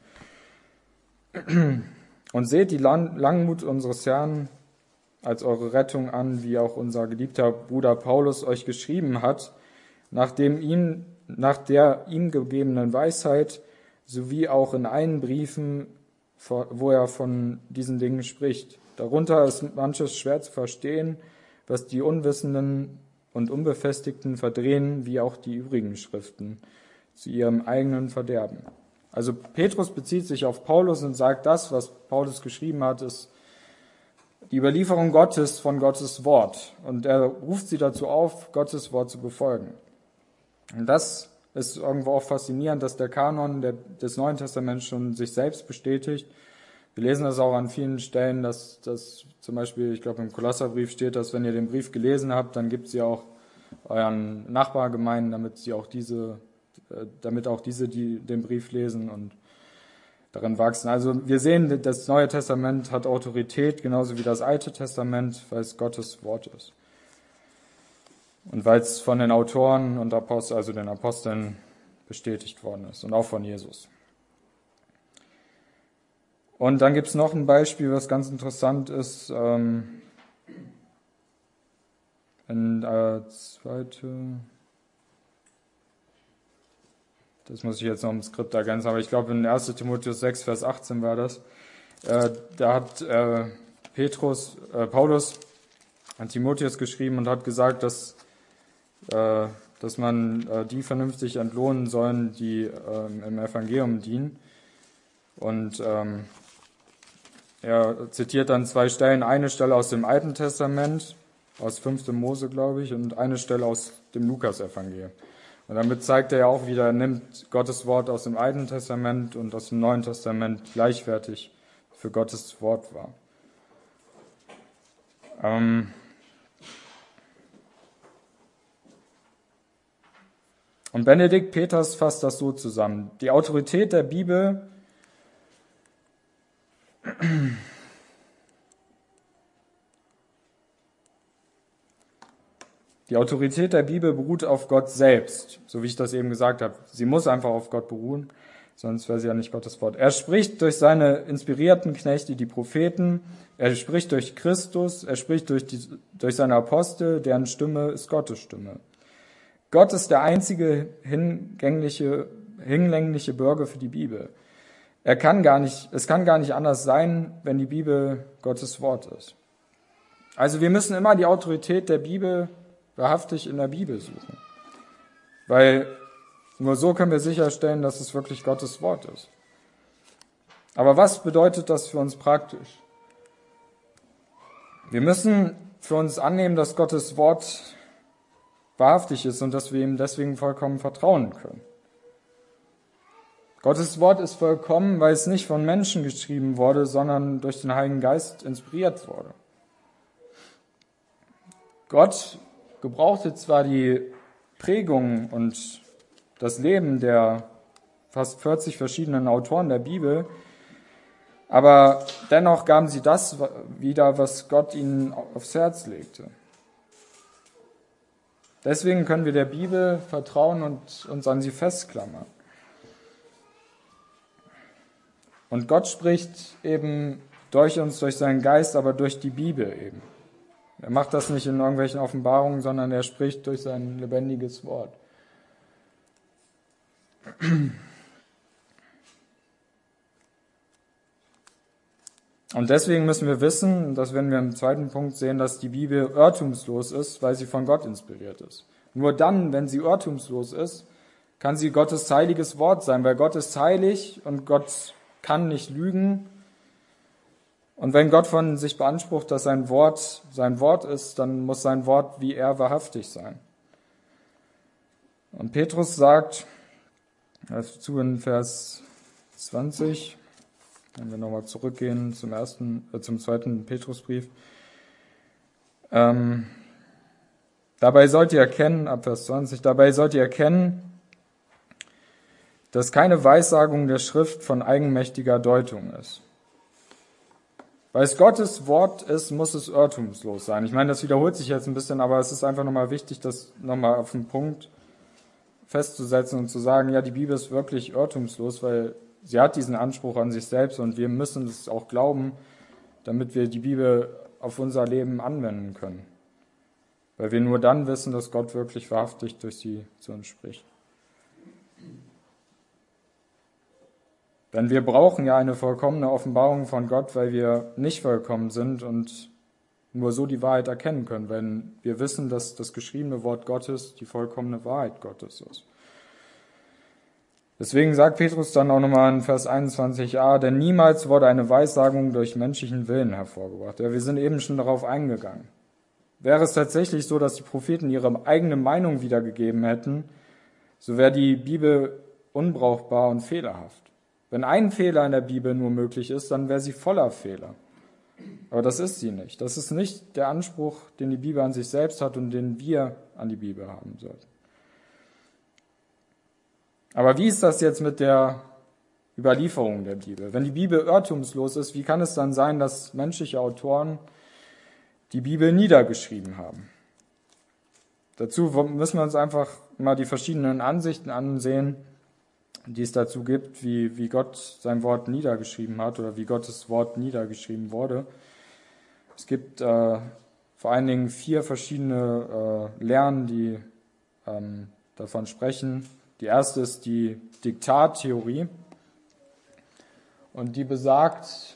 Und seht die Langmut unseres Herrn als eure Rettung an, wie auch unser geliebter Bruder Paulus euch geschrieben hat, nach dem ihm, nach der ihm gegebenen Weisheit, sowie auch in allen Briefen, wo er von diesen Dingen spricht. Darunter ist manches schwer zu verstehen, was die Unwissenden und Unbefestigten verdrehen, wie auch die übrigen Schriften, zu ihrem eigenen Verderben. Also Petrus bezieht sich auf Paulus und sagt, das, was Paulus geschrieben hat, ist die Überlieferung Gottes von Gottes Wort. Und er ruft sie dazu auf, Gottes Wort zu befolgen. Und das ist irgendwo auch faszinierend, dass der Kanon der, des Neuen Testaments schon sich selbst bestätigt. Wir lesen das auch an vielen Stellen, dass, dass zum Beispiel, ich glaube im Kolosserbrief steht, dass wenn ihr den Brief gelesen habt, dann gebt sie auch euren Nachbargemeinden, damit sie auch diese damit auch diese die den Brief lesen und darin wachsen. Also wir sehen, das Neue Testament hat Autorität, genauso wie das Alte Testament, weil es Gottes Wort ist. und weil es von den Autoren und Aposteln, also den Aposteln, bestätigt worden ist und auch von Jesus. Und dann gibt es noch ein Beispiel, was ganz interessant ist. Ähm, in der zweite, das muss ich jetzt noch im Skript ergänzen, aber ich glaube in erster Timotheus sechs, Vers achtzehn war das. Äh, da hat äh, Petrus, äh, Paulus an Timotheus geschrieben und hat gesagt, dass, äh, dass man äh, die vernünftig entlohnen sollen, die äh, im Evangelium dienen. Und ähm, er zitiert dann zwei Stellen, eine Stelle aus dem Alten Testament, aus fünften Mose, glaube ich, und eine Stelle aus dem Lukas-Evangelium. Und damit zeigt er ja auch wieder, er nimmt Gottes Wort aus dem Alten Testament und aus dem Neuen Testament gleichwertig für Gottes Wort wahr. Ähm und Benedikt Peters fasst das so zusammen. Die Autorität der Bibel Die Autorität der Bibel beruht auf Gott selbst, so wie ich das eben gesagt habe. Sie muss einfach auf Gott beruhen, sonst wäre sie ja nicht Gottes Wort. Er spricht durch seine inspirierten Knechte, die Propheten. Er spricht durch Christus. Er spricht durch, die, durch seine Apostel, deren Stimme ist Gottes Stimme. Gott ist der einzige hingängliche, hinlängliche Bürger für die Bibel. Er kann gar nicht, es kann gar nicht anders sein, wenn die Bibel Gottes Wort ist. Also wir müssen immer die Autorität der Bibel wahrhaftig in der Bibel suchen. Weil nur so können wir sicherstellen, dass es wirklich Gottes Wort ist. Aber was bedeutet das für uns praktisch? Wir müssen für uns annehmen, dass Gottes Wort wahrhaftig ist und dass wir ihm deswegen vollkommen vertrauen können. Gottes Wort ist vollkommen, weil es nicht von Menschen geschrieben wurde, sondern durch den Heiligen Geist inspiriert wurde. Gott gebrauchte zwar die Prägung und das Leben der fast vierzig verschiedenen Autoren der Bibel, aber dennoch gaben sie das wieder, was Gott ihnen aufs Herz legte. Deswegen können wir der Bibel vertrauen und uns an sie festklammern. Und Gott spricht eben durch uns, durch seinen Geist, aber durch die Bibel eben. Er macht das nicht in irgendwelchen Offenbarungen, sondern er spricht durch sein lebendiges Wort. Und deswegen müssen wir wissen, das werden wir im zweiten Punkt sehen, dass die Bibel irrtumslos ist, weil sie von Gott inspiriert ist. Nur dann, wenn sie irrtumslos ist, kann sie Gottes heiliges Wort sein, weil Gott ist heilig und Gott kann nicht lügen. Und wenn Gott von sich beansprucht, dass sein Wort sein Wort ist, dann muss sein Wort wie er wahrhaftig sein. Und Petrus sagt dazu in Vers zwanzig, wenn wir nochmal zurückgehen zum ersten, äh, zum zweiten Petrusbrief, ähm, dabei sollt ihr erkennen, ab Vers zwanzig, dabei sollt ihr erkennen, dass keine Weissagung der Schrift von eigenmächtiger Deutung ist. Weil es Gottes Wort ist, muss es irrtumslos sein. Ich meine, das wiederholt sich jetzt ein bisschen, aber es ist einfach nochmal wichtig, das nochmal auf den Punkt festzusetzen und zu sagen, ja, die Bibel ist wirklich irrtumslos, weil sie hat diesen Anspruch an sich selbst und wir müssen es auch glauben, damit wir die Bibel auf unser Leben anwenden können. Weil wir nur dann wissen, dass Gott wirklich wahrhaftig durch sie zu uns spricht. Denn wir brauchen ja eine vollkommene Offenbarung von Gott, weil wir nicht vollkommen sind und nur so die Wahrheit erkennen können, wenn wir wissen, dass das geschriebene Wort Gottes die vollkommene Wahrheit Gottes ist. Deswegen sagt Petrus dann auch nochmal in Vers einundzwanzig a, denn niemals wurde eine Weissagung durch menschlichen Willen hervorgebracht. Ja, wir sind eben schon darauf eingegangen. Wäre es tatsächlich so, dass die Propheten ihre eigene Meinung wiedergegeben hätten, so wäre die Bibel unbrauchbar und fehlerhaft. Wenn ein Fehler in der Bibel nur möglich ist, dann wäre sie voller Fehler. Aber das ist sie nicht. Das ist nicht der Anspruch, den die Bibel an sich selbst hat und den wir an die Bibel haben sollten. Aber wie ist das jetzt mit der Überlieferung der Bibel? Wenn die Bibel irrtumslos ist, wie kann es dann sein, dass menschliche Autoren die Bibel niedergeschrieben haben? dazu müssen wir uns einfach mal die verschiedenen Ansichten ansehen, die es dazu gibt, wie, wie Gott sein Wort niedergeschrieben hat oder wie Gottes Wort niedergeschrieben wurde. Es gibt äh, vor allen Dingen vier verschiedene äh, Lehren, die ähm, davon sprechen. Die erste ist die Diktattheorie und die besagt,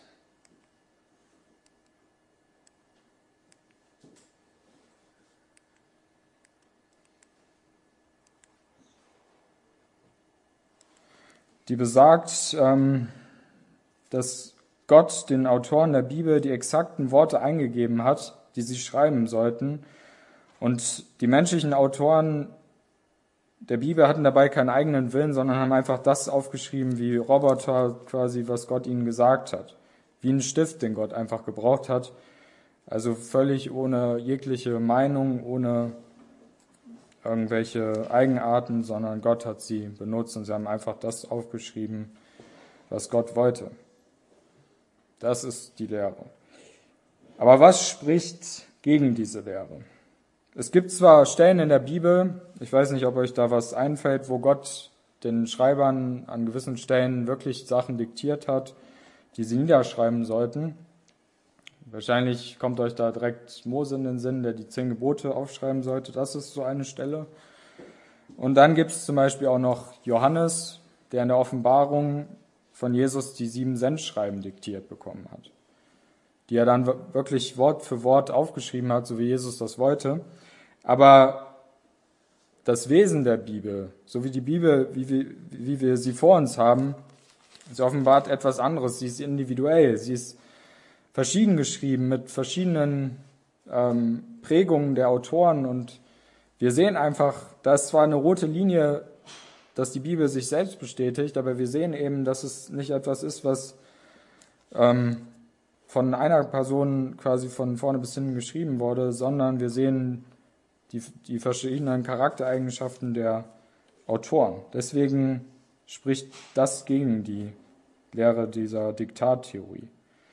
die besagt, ähm, dass Gott den Autoren der Bibel die exakten Worte eingegeben hat, die sie schreiben sollten. Und die menschlichen Autoren der Bibel hatten dabei keinen eigenen Willen, sondern haben einfach das aufgeschrieben wie Roboter quasi, was Gott ihnen gesagt hat. Wie ein Stift, den Gott einfach gebraucht hat. Also völlig ohne jegliche Meinung, ohne irgendwelche Eigenarten, sondern Gott hat sie benutzt und sie haben einfach das aufgeschrieben, was Gott wollte. Das ist die Lehre. Aber was spricht gegen diese Lehre? Es gibt zwar Stellen in der Bibel, ich weiß nicht, ob euch da was einfällt, wo Gott den Schreibern an gewissen Stellen wirklich Sachen diktiert hat, die sie niederschreiben sollten. Wahrscheinlich kommt euch da direkt Mose in den Sinn, der die zehn Gebote aufschreiben sollte. Das ist so eine Stelle. Und dann gibt es zum Beispiel auch noch Johannes, der in der Offenbarung von Jesus die sieben Sendschreiben diktiert bekommen hat, die er dann wirklich Wort für Wort aufgeschrieben hat, so wie Jesus das wollte. Aber das Wesen der Bibel, so wie die Bibel, wie wir, wie wir sie vor uns haben, sie offenbart etwas anderes. Sie ist individuell, sie ist verschieden geschrieben mit verschiedenen ähm, Prägungen der Autoren und wir sehen einfach, da ist zwar eine rote Linie, dass die Bibel sich selbst bestätigt, aber wir sehen eben, dass es nicht etwas ist, was ähm, von einer Person quasi von vorne bis hinten geschrieben wurde, sondern wir sehen die, die verschiedenen Charaktereigenschaften der Autoren. Deswegen spricht das gegen die Lehre dieser Diktattheorie.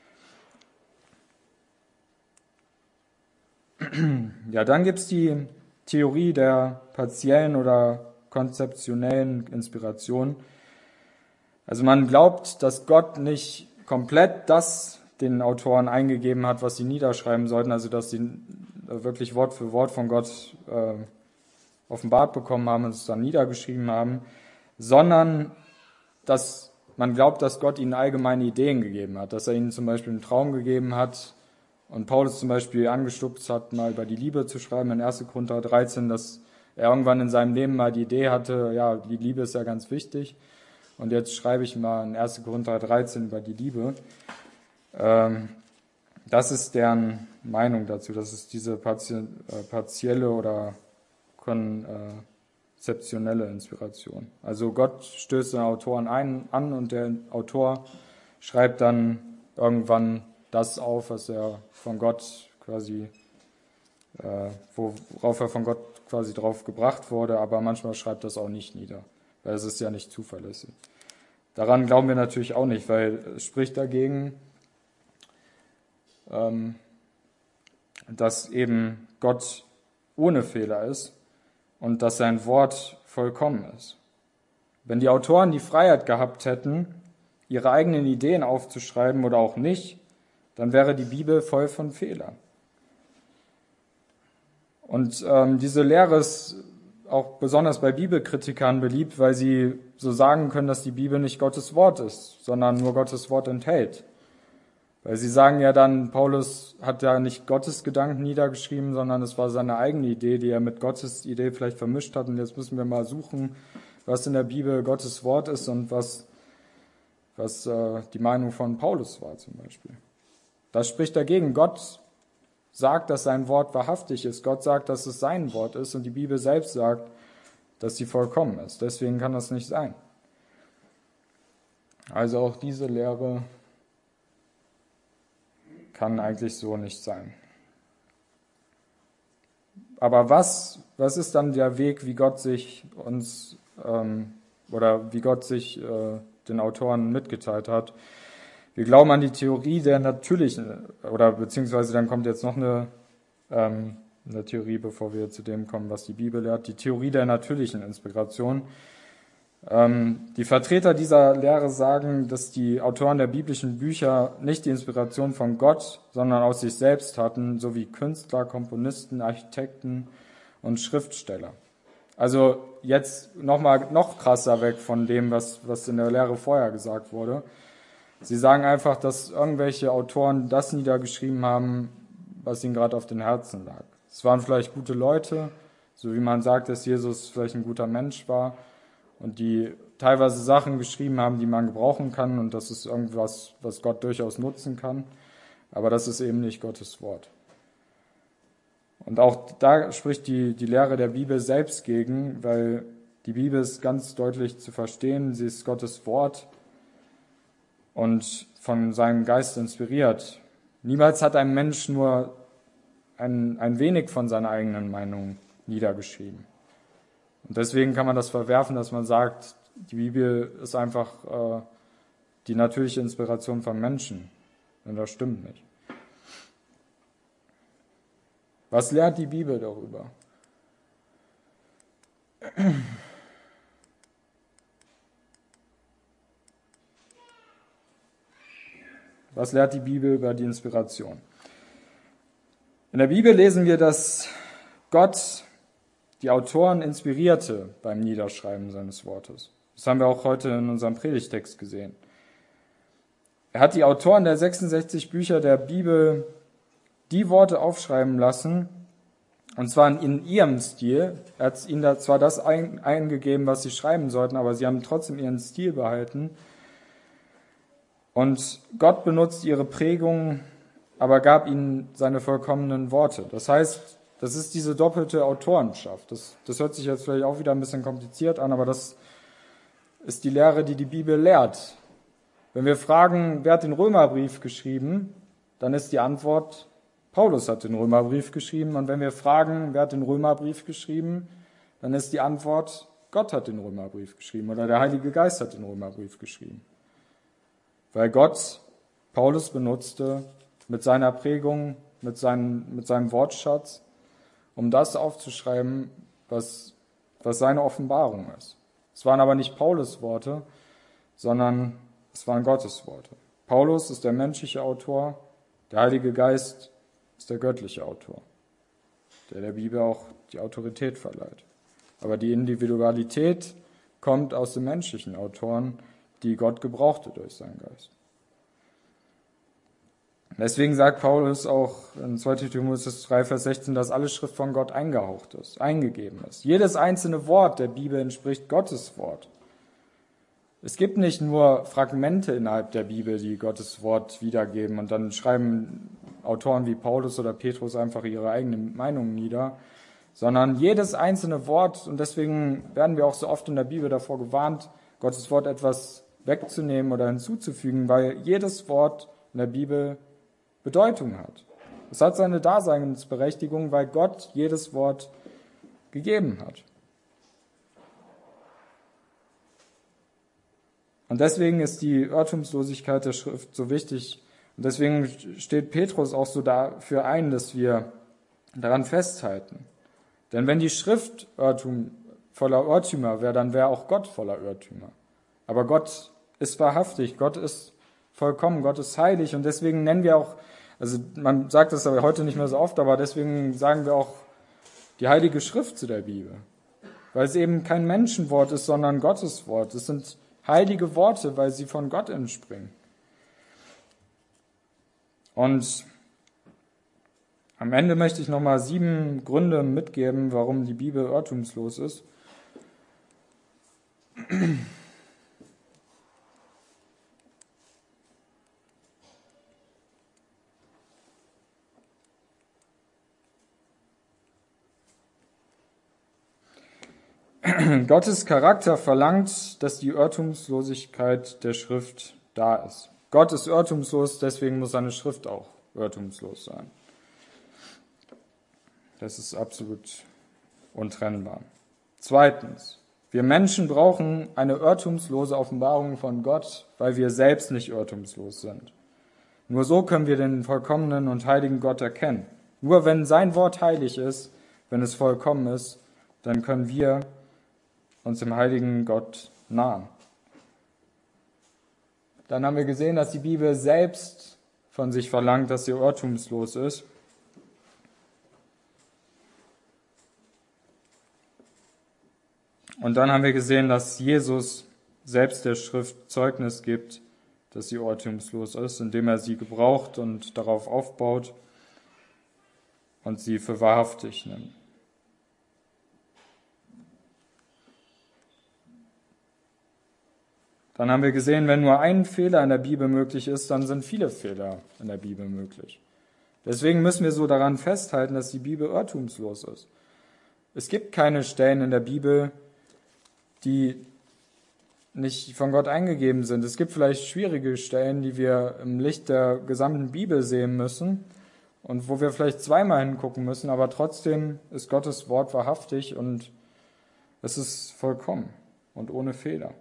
Ja, dann gibt es die Theorie der partiellen oder konzeptionellen Inspiration. Also man glaubt, dass Gott nicht komplett das den Autoren eingegeben hat, was sie niederschreiben sollten, also dass sie wirklich Wort für Wort von Gott äh, offenbart bekommen haben und es dann niedergeschrieben haben, sondern dass man glaubt, dass Gott ihnen allgemeine Ideen gegeben hat, dass er ihnen zum Beispiel einen Traum gegeben hat und Paulus zum Beispiel angestupst hat, mal über die Liebe zu schreiben in erster Korinther dreizehn, dass er irgendwann in seinem Leben mal die Idee hatte, ja, die Liebe ist ja ganz wichtig und jetzt schreibe ich mal in erster Korinther dreizehn über die Liebe. Ähm, das ist deren Meinung dazu, das ist diese partielle oder konzeptionelle Inspiration. Also Gott stößt den Autoren ein, an und der Autor schreibt dann irgendwann das auf, was er von Gott quasi, äh, worauf er von Gott quasi drauf gebracht wurde, aber manchmal schreibt das auch nicht nieder, weil es ist ja nicht zuverlässig. Daran glauben wir natürlich auch nicht, weil es spricht dagegen, ähm, dass eben Gott ohne Fehler ist und dass sein Wort vollkommen ist. Wenn die Autoren die Freiheit gehabt hätten, ihre eigenen Ideen aufzuschreiben oder auch nicht, dann wäre die Bibel voll von Fehlern. Und ähm, diese Lehre ist auch besonders bei Bibelkritikern beliebt, weil sie so sagen können, dass die Bibel nicht Gottes Wort ist, sondern nur Gottes Wort enthält. Weil sie sagen ja dann, Paulus hat ja nicht Gottes Gedanken niedergeschrieben, sondern es war seine eigene Idee, die er mit Gottes Idee vielleicht vermischt hat. Und jetzt müssen wir mal suchen, was in der Bibel Gottes Wort ist und was, was äh, die Meinung von Paulus war zum Beispiel. Das spricht dagegen. Gott sagt, dass sein Wort wahrhaftig ist. Gott sagt, dass es sein Wort ist und die Bibel selbst sagt, dass sie vollkommen ist. Deswegen kann das nicht sein. Also auch diese Lehre kann eigentlich so nicht sein. Aber was, was ist dann der Weg, wie Gott sich uns ähm, oder wie Gott sich äh, den Autoren mitgeteilt hat? Wir glauben an die Theorie der natürlichen, oder beziehungsweise dann kommt jetzt noch eine ähm, in der Theorie, bevor wir zu dem kommen, was die Bibel lehrt, die Theorie der natürlichen Inspiration. Ähm, die Vertreter dieser Lehre sagen, dass die Autoren der biblischen Bücher nicht die Inspiration von Gott, sondern aus sich selbst hatten, sowie Künstler, Komponisten, Architekten und Schriftsteller. Also jetzt noch mal noch krasser weg von dem, was, was in der Lehre vorher gesagt wurde. Sie sagen einfach, dass irgendwelche Autoren das niedergeschrieben haben, was ihnen gerade auf den Herzen lag. Es waren vielleicht gute Leute, so wie man sagt, dass Jesus vielleicht ein guter Mensch war und die teilweise Sachen geschrieben haben, die man gebrauchen kann, und das ist irgendwas, was Gott durchaus nutzen kann. Aber das ist eben nicht Gottes Wort. Und auch da spricht die, die Lehre der Bibel selbst gegen, weil die Bibel ist ganz deutlich zu verstehen, sie ist Gottes Wort und von seinem Geist inspiriert. Niemals hat ein Mensch nur ein, ein wenig von seiner eigenen Meinung niedergeschrieben. Und deswegen kann man das verwerfen, dass man sagt, die Bibel ist einfach äh, die natürliche Inspiration von Menschen. Und das stimmt nicht. Was lehrt die Bibel darüber? Was lehrt die Bibel über die Inspiration? In der Bibel lesen wir, dass Gott die Autoren inspirierte beim Niederschreiben seines Wortes. Das haben wir auch heute in unserem Predigtext gesehen. Er hat die Autoren der sechsundsechzig Bücher der Bibel die Worte aufschreiben lassen, und zwar in ihrem Stil. Er hat ihnen da zwar das eingegeben, was sie schreiben sollten, aber sie haben trotzdem ihren Stil behalten. Und Gott benutzt ihre Prägung, aber gab ihnen seine vollkommenen Worte. Das heißt, das ist diese doppelte Autorenschaft. Das, das hört sich jetzt vielleicht auch wieder ein bisschen kompliziert an, aber das ist die Lehre, die die Bibel lehrt. Wenn wir fragen, wer hat den Römerbrief geschrieben, dann ist die Antwort, Paulus hat den Römerbrief geschrieben. Und wenn wir fragen, wer hat den Römerbrief geschrieben, dann ist die Antwort, Gott hat den Römerbrief geschrieben oder der Heilige Geist hat den Römerbrief geschrieben. Weil Gott Paulus benutzte mit seiner Prägung, mit seinem, mit seinem Wortschatz, um das aufzuschreiben, was, was seine Offenbarung ist. Es waren aber nicht Paulus Worte, sondern es waren Gottes Worte. Paulus ist der menschliche Autor, der Heilige Geist ist der göttliche Autor, der der Bibel auch die Autorität verleiht. Aber die Individualität kommt aus den menschlichen Autoren, die Gott gebrauchte durch seinen Geist. Deswegen sagt Paulus auch in zweiter Timotheus drei, Vers sechzehn, dass alle Schrift von Gott eingehaucht ist, eingegeben ist. Jedes einzelne Wort der Bibel entspricht Gottes Wort. Es gibt nicht nur Fragmente innerhalb der Bibel, die Gottes Wort wiedergeben, und dann schreiben Autoren wie Paulus oder Petrus einfach ihre eigene Meinung nieder, sondern jedes einzelne Wort, und deswegen werden wir auch so oft in der Bibel davor gewarnt, Gottes Wort etwas wegzunehmen oder hinzuzufügen, weil jedes Wort in der Bibel Bedeutung hat. Es hat seine Daseinsberechtigung, weil Gott jedes Wort gegeben hat. Und deswegen ist die Irrtumslosigkeit der Schrift so wichtig. Und deswegen steht Petrus auch so dafür ein, dass wir daran festhalten. Denn wenn die Schrift Irrtum, voller Irrtümer wäre, dann wäre auch Gott voller Irrtümer. Aber Gott ist wahrhaftig, Gott ist vollkommen, Gott ist heilig, und deswegen nennen wir auch, also man sagt das aber heute nicht mehr so oft, aber deswegen sagen wir auch die Heilige Schrift zu der Bibel. Weil es eben kein Menschenwort ist, sondern Gottes Wort. Es sind heilige Worte, weil sie von Gott entspringen. Und am Ende möchte ich nochmal sieben Gründe mitgeben, warum die Bibel irrtumslos ist. Gottes Charakter verlangt, dass die Irrtumslosigkeit der Schrift da ist. Gott ist irrtumslos, deswegen muss seine Schrift auch irrtumslos sein. Das ist absolut untrennbar. Zweitens, wir Menschen brauchen eine irrtumslose Offenbarung von Gott, weil wir selbst nicht irrtumslos sind. Nur so können wir den vollkommenen und heiligen Gott erkennen. Nur wenn sein Wort heilig ist, wenn es vollkommen ist, dann können wir uns dem heiligen Gott nahen. Dann haben wir gesehen, dass die Bibel selbst von sich verlangt, dass sie irrtumslos ist. Und dann haben wir gesehen, dass Jesus selbst der Schrift Zeugnis gibt, dass sie irrtumslos ist, indem er sie gebraucht und darauf aufbaut und sie für wahrhaftig nimmt. Dann haben wir gesehen, wenn nur ein Fehler in der Bibel möglich ist, dann sind viele Fehler in der Bibel möglich. Deswegen müssen wir so daran festhalten, dass die Bibel irrtumslos ist. Es gibt keine Stellen in der Bibel, die nicht von Gott eingegeben sind. Es gibt vielleicht schwierige Stellen, die wir im Licht der gesamten Bibel sehen müssen und wo wir vielleicht zweimal hingucken müssen, aber trotzdem ist Gottes Wort wahrhaftig und es ist vollkommen und ohne Fehler.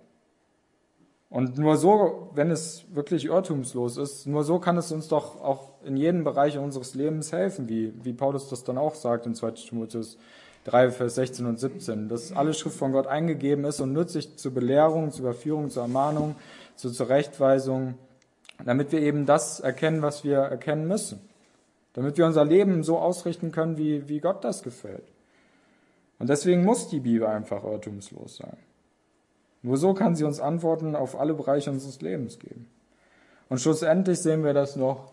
Und nur so, wenn es wirklich irrtumslos ist, nur so kann es uns doch auch in jedem Bereich unseres Lebens helfen, wie, wie Paulus das dann auch sagt in zweiter Timotheus drei, Vers sechzehn und siebzehn, dass alle Schrift von Gott eingegeben ist und nützlich zur Belehrung, zur Überführung, zur Ermahnung, zur Zurechtweisung, damit wir eben das erkennen, was wir erkennen müssen. Damit wir unser Leben so ausrichten können, wie, wie Gott das gefällt. Und deswegen muss die Bibel einfach irrtumslos sein. Nur so kann sie uns Antworten auf alle Bereiche unseres Lebens geben. Und schlussendlich sehen wir das noch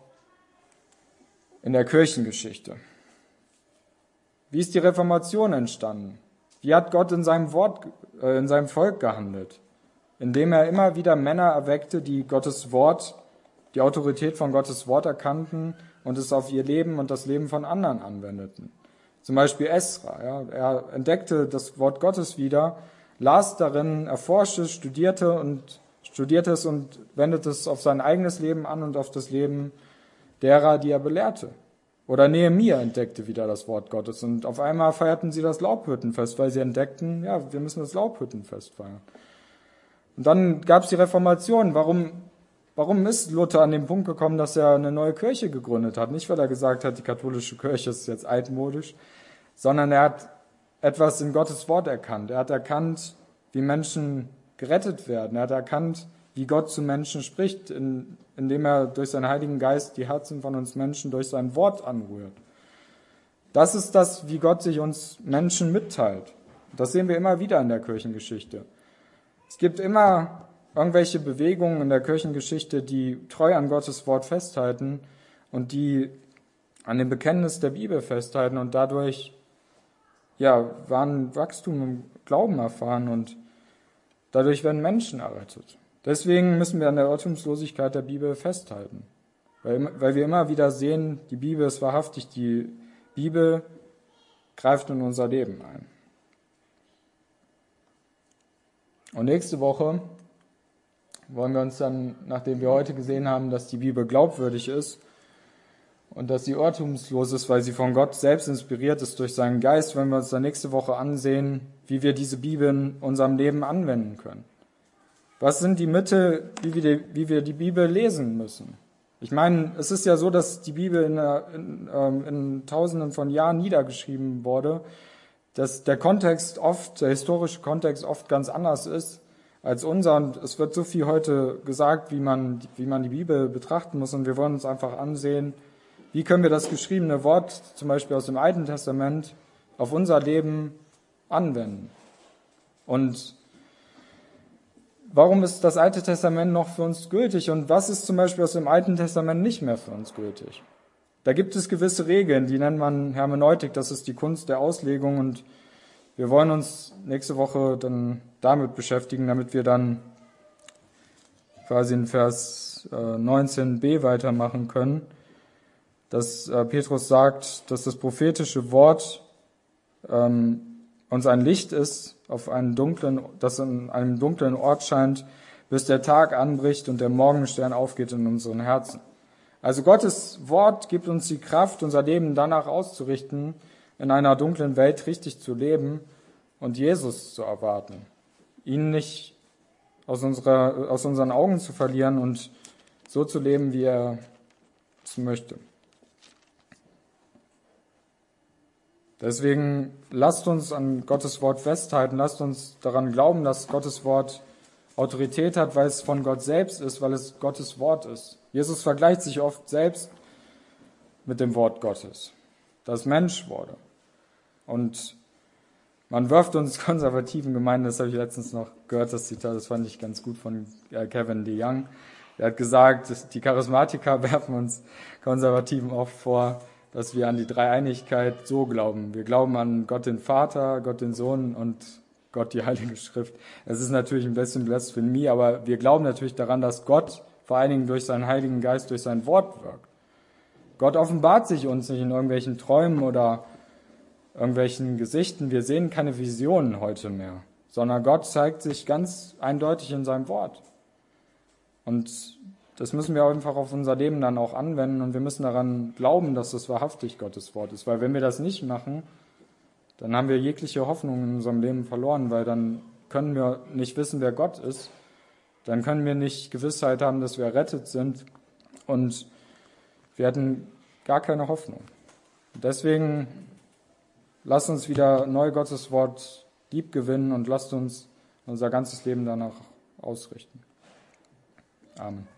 in der Kirchengeschichte. Wie ist die Reformation entstanden? Wie hat Gott in seinem Wort, äh, in seinem Volk gehandelt? Indem er immer wieder Männer erweckte, die Gottes Wort, die Autorität von Gottes Wort erkannten und es auf ihr Leben und das Leben von anderen anwendeten. Zum Beispiel Esra. Ja, er entdeckte das Wort Gottes wieder, las darin, erforschte, studierte und studierte es und wendete es auf sein eigenes Leben an und auf das Leben derer, die er belehrte. Oder Nehemia entdeckte wieder das Wort Gottes und auf einmal feierten sie das Laubhüttenfest, weil sie entdeckten, ja, wir müssen das Laubhüttenfest feiern. Und dann gab es die Reformation. Warum, warum ist Luther an den Punkt gekommen, dass er eine neue Kirche gegründet hat? Nicht, weil er gesagt hat, die katholische Kirche ist jetzt altmodisch, sondern er hat etwas in Gottes Wort erkannt. Er hat erkannt, wie Menschen gerettet werden. Er hat erkannt, wie Gott zu Menschen spricht, in, indem er durch seinen Heiligen Geist die Herzen von uns Menschen durch sein Wort anrührt. Das ist das, wie Gott sich uns Menschen mitteilt. Das sehen wir immer wieder in der Kirchengeschichte. Es gibt immer irgendwelche Bewegungen in der Kirchengeschichte, die treu an Gottes Wort festhalten und die an dem Bekenntnis der Bibel festhalten und dadurch ja, waren Wachstum im Glauben erfahren und dadurch werden Menschen errettet. Deswegen müssen wir an der Irrtumslosigkeit der Bibel festhalten, weil, weil wir immer wieder sehen, die Bibel ist wahrhaftig, die Bibel greift in unser Leben ein. Und nächste Woche wollen wir uns dann, nachdem wir heute gesehen haben, dass die Bibel glaubwürdig ist, und dass sie irrtumslos ist, weil sie von Gott selbst inspiriert ist durch seinen Geist, wenn wir uns dann nächste Woche ansehen, wie wir diese Bibel in unserem Leben anwenden können. Was sind die Mittel, wie wir die, wie wir die Bibel lesen müssen? Ich meine, es ist ja so, dass die Bibel in, in, in, in Tausenden von Jahren niedergeschrieben wurde, dass der Kontext oft, der historische Kontext oft ganz anders ist als unser. Und es wird so viel heute gesagt, wie man, wie man die Bibel betrachten muss. Und wir wollen uns einfach ansehen, wie können wir das geschriebene Wort, zum Beispiel aus dem Alten Testament, auf unser Leben anwenden? Und warum ist das Alte Testament noch für uns gültig? Und was ist zum Beispiel aus dem Alten Testament nicht mehr für uns gültig? Da gibt es gewisse Regeln, die nennt man Hermeneutik, das ist die Kunst der Auslegung. Und wir wollen uns nächste Woche dann damit beschäftigen, damit wir dann quasi in Vers neunzehn b weitermachen können. Dass äh, Petrus sagt, dass das prophetische Wort ähm, uns ein Licht ist, auf einen dunklen, das in einem dunklen Ort scheint, bis der Tag anbricht und der Morgenstern aufgeht in unseren Herzen. Also Gottes Wort gibt uns die Kraft, unser Leben danach auszurichten, in einer dunklen Welt richtig zu leben und Jesus zu erwarten. Ihn nicht aus, unserer, aus unseren Augen zu verlieren und so zu leben, wie er es möchte. Deswegen lasst uns an Gottes Wort festhalten, lasst uns daran glauben, dass Gottes Wort Autorität hat, weil es von Gott selbst ist, weil es Gottes Wort ist. Jesus vergleicht sich oft selbst mit dem Wort Gottes, das Mensch wurde. Und man wirft uns konservativen Gemeinden, das habe ich letztens noch gehört, das Zitat, das fand ich ganz gut von Kevin DeYoung. Er hat gesagt, die Charismatiker werfen uns Konservativen oft vor, dass wir an die Dreieinigkeit so glauben. Wir glauben an Gott den Vater, Gott den Sohn und Gott die Heilige Schrift. Es ist natürlich ein bisschen Blasphemie, aber wir glauben natürlich daran, dass Gott vor allen Dingen durch seinen Heiligen Geist, durch sein Wort wirkt. Gott offenbart sich uns nicht in irgendwelchen Träumen oder irgendwelchen Gesichten. Wir sehen keine Visionen heute mehr, sondern Gott zeigt sich ganz eindeutig in seinem Wort. Und das müssen wir einfach auf unser Leben dann auch anwenden und wir müssen daran glauben, dass das wahrhaftig Gottes Wort ist. Weil wenn wir das nicht machen, dann haben wir jegliche Hoffnung in unserem Leben verloren, weil dann können wir nicht wissen, wer Gott ist. Dann können wir nicht Gewissheit haben, dass wir errettet sind und wir hatten gar keine Hoffnung. Deswegen lasst uns wieder neu Gottes Wort lieb gewinnen und lasst uns unser ganzes Leben danach ausrichten. Amen.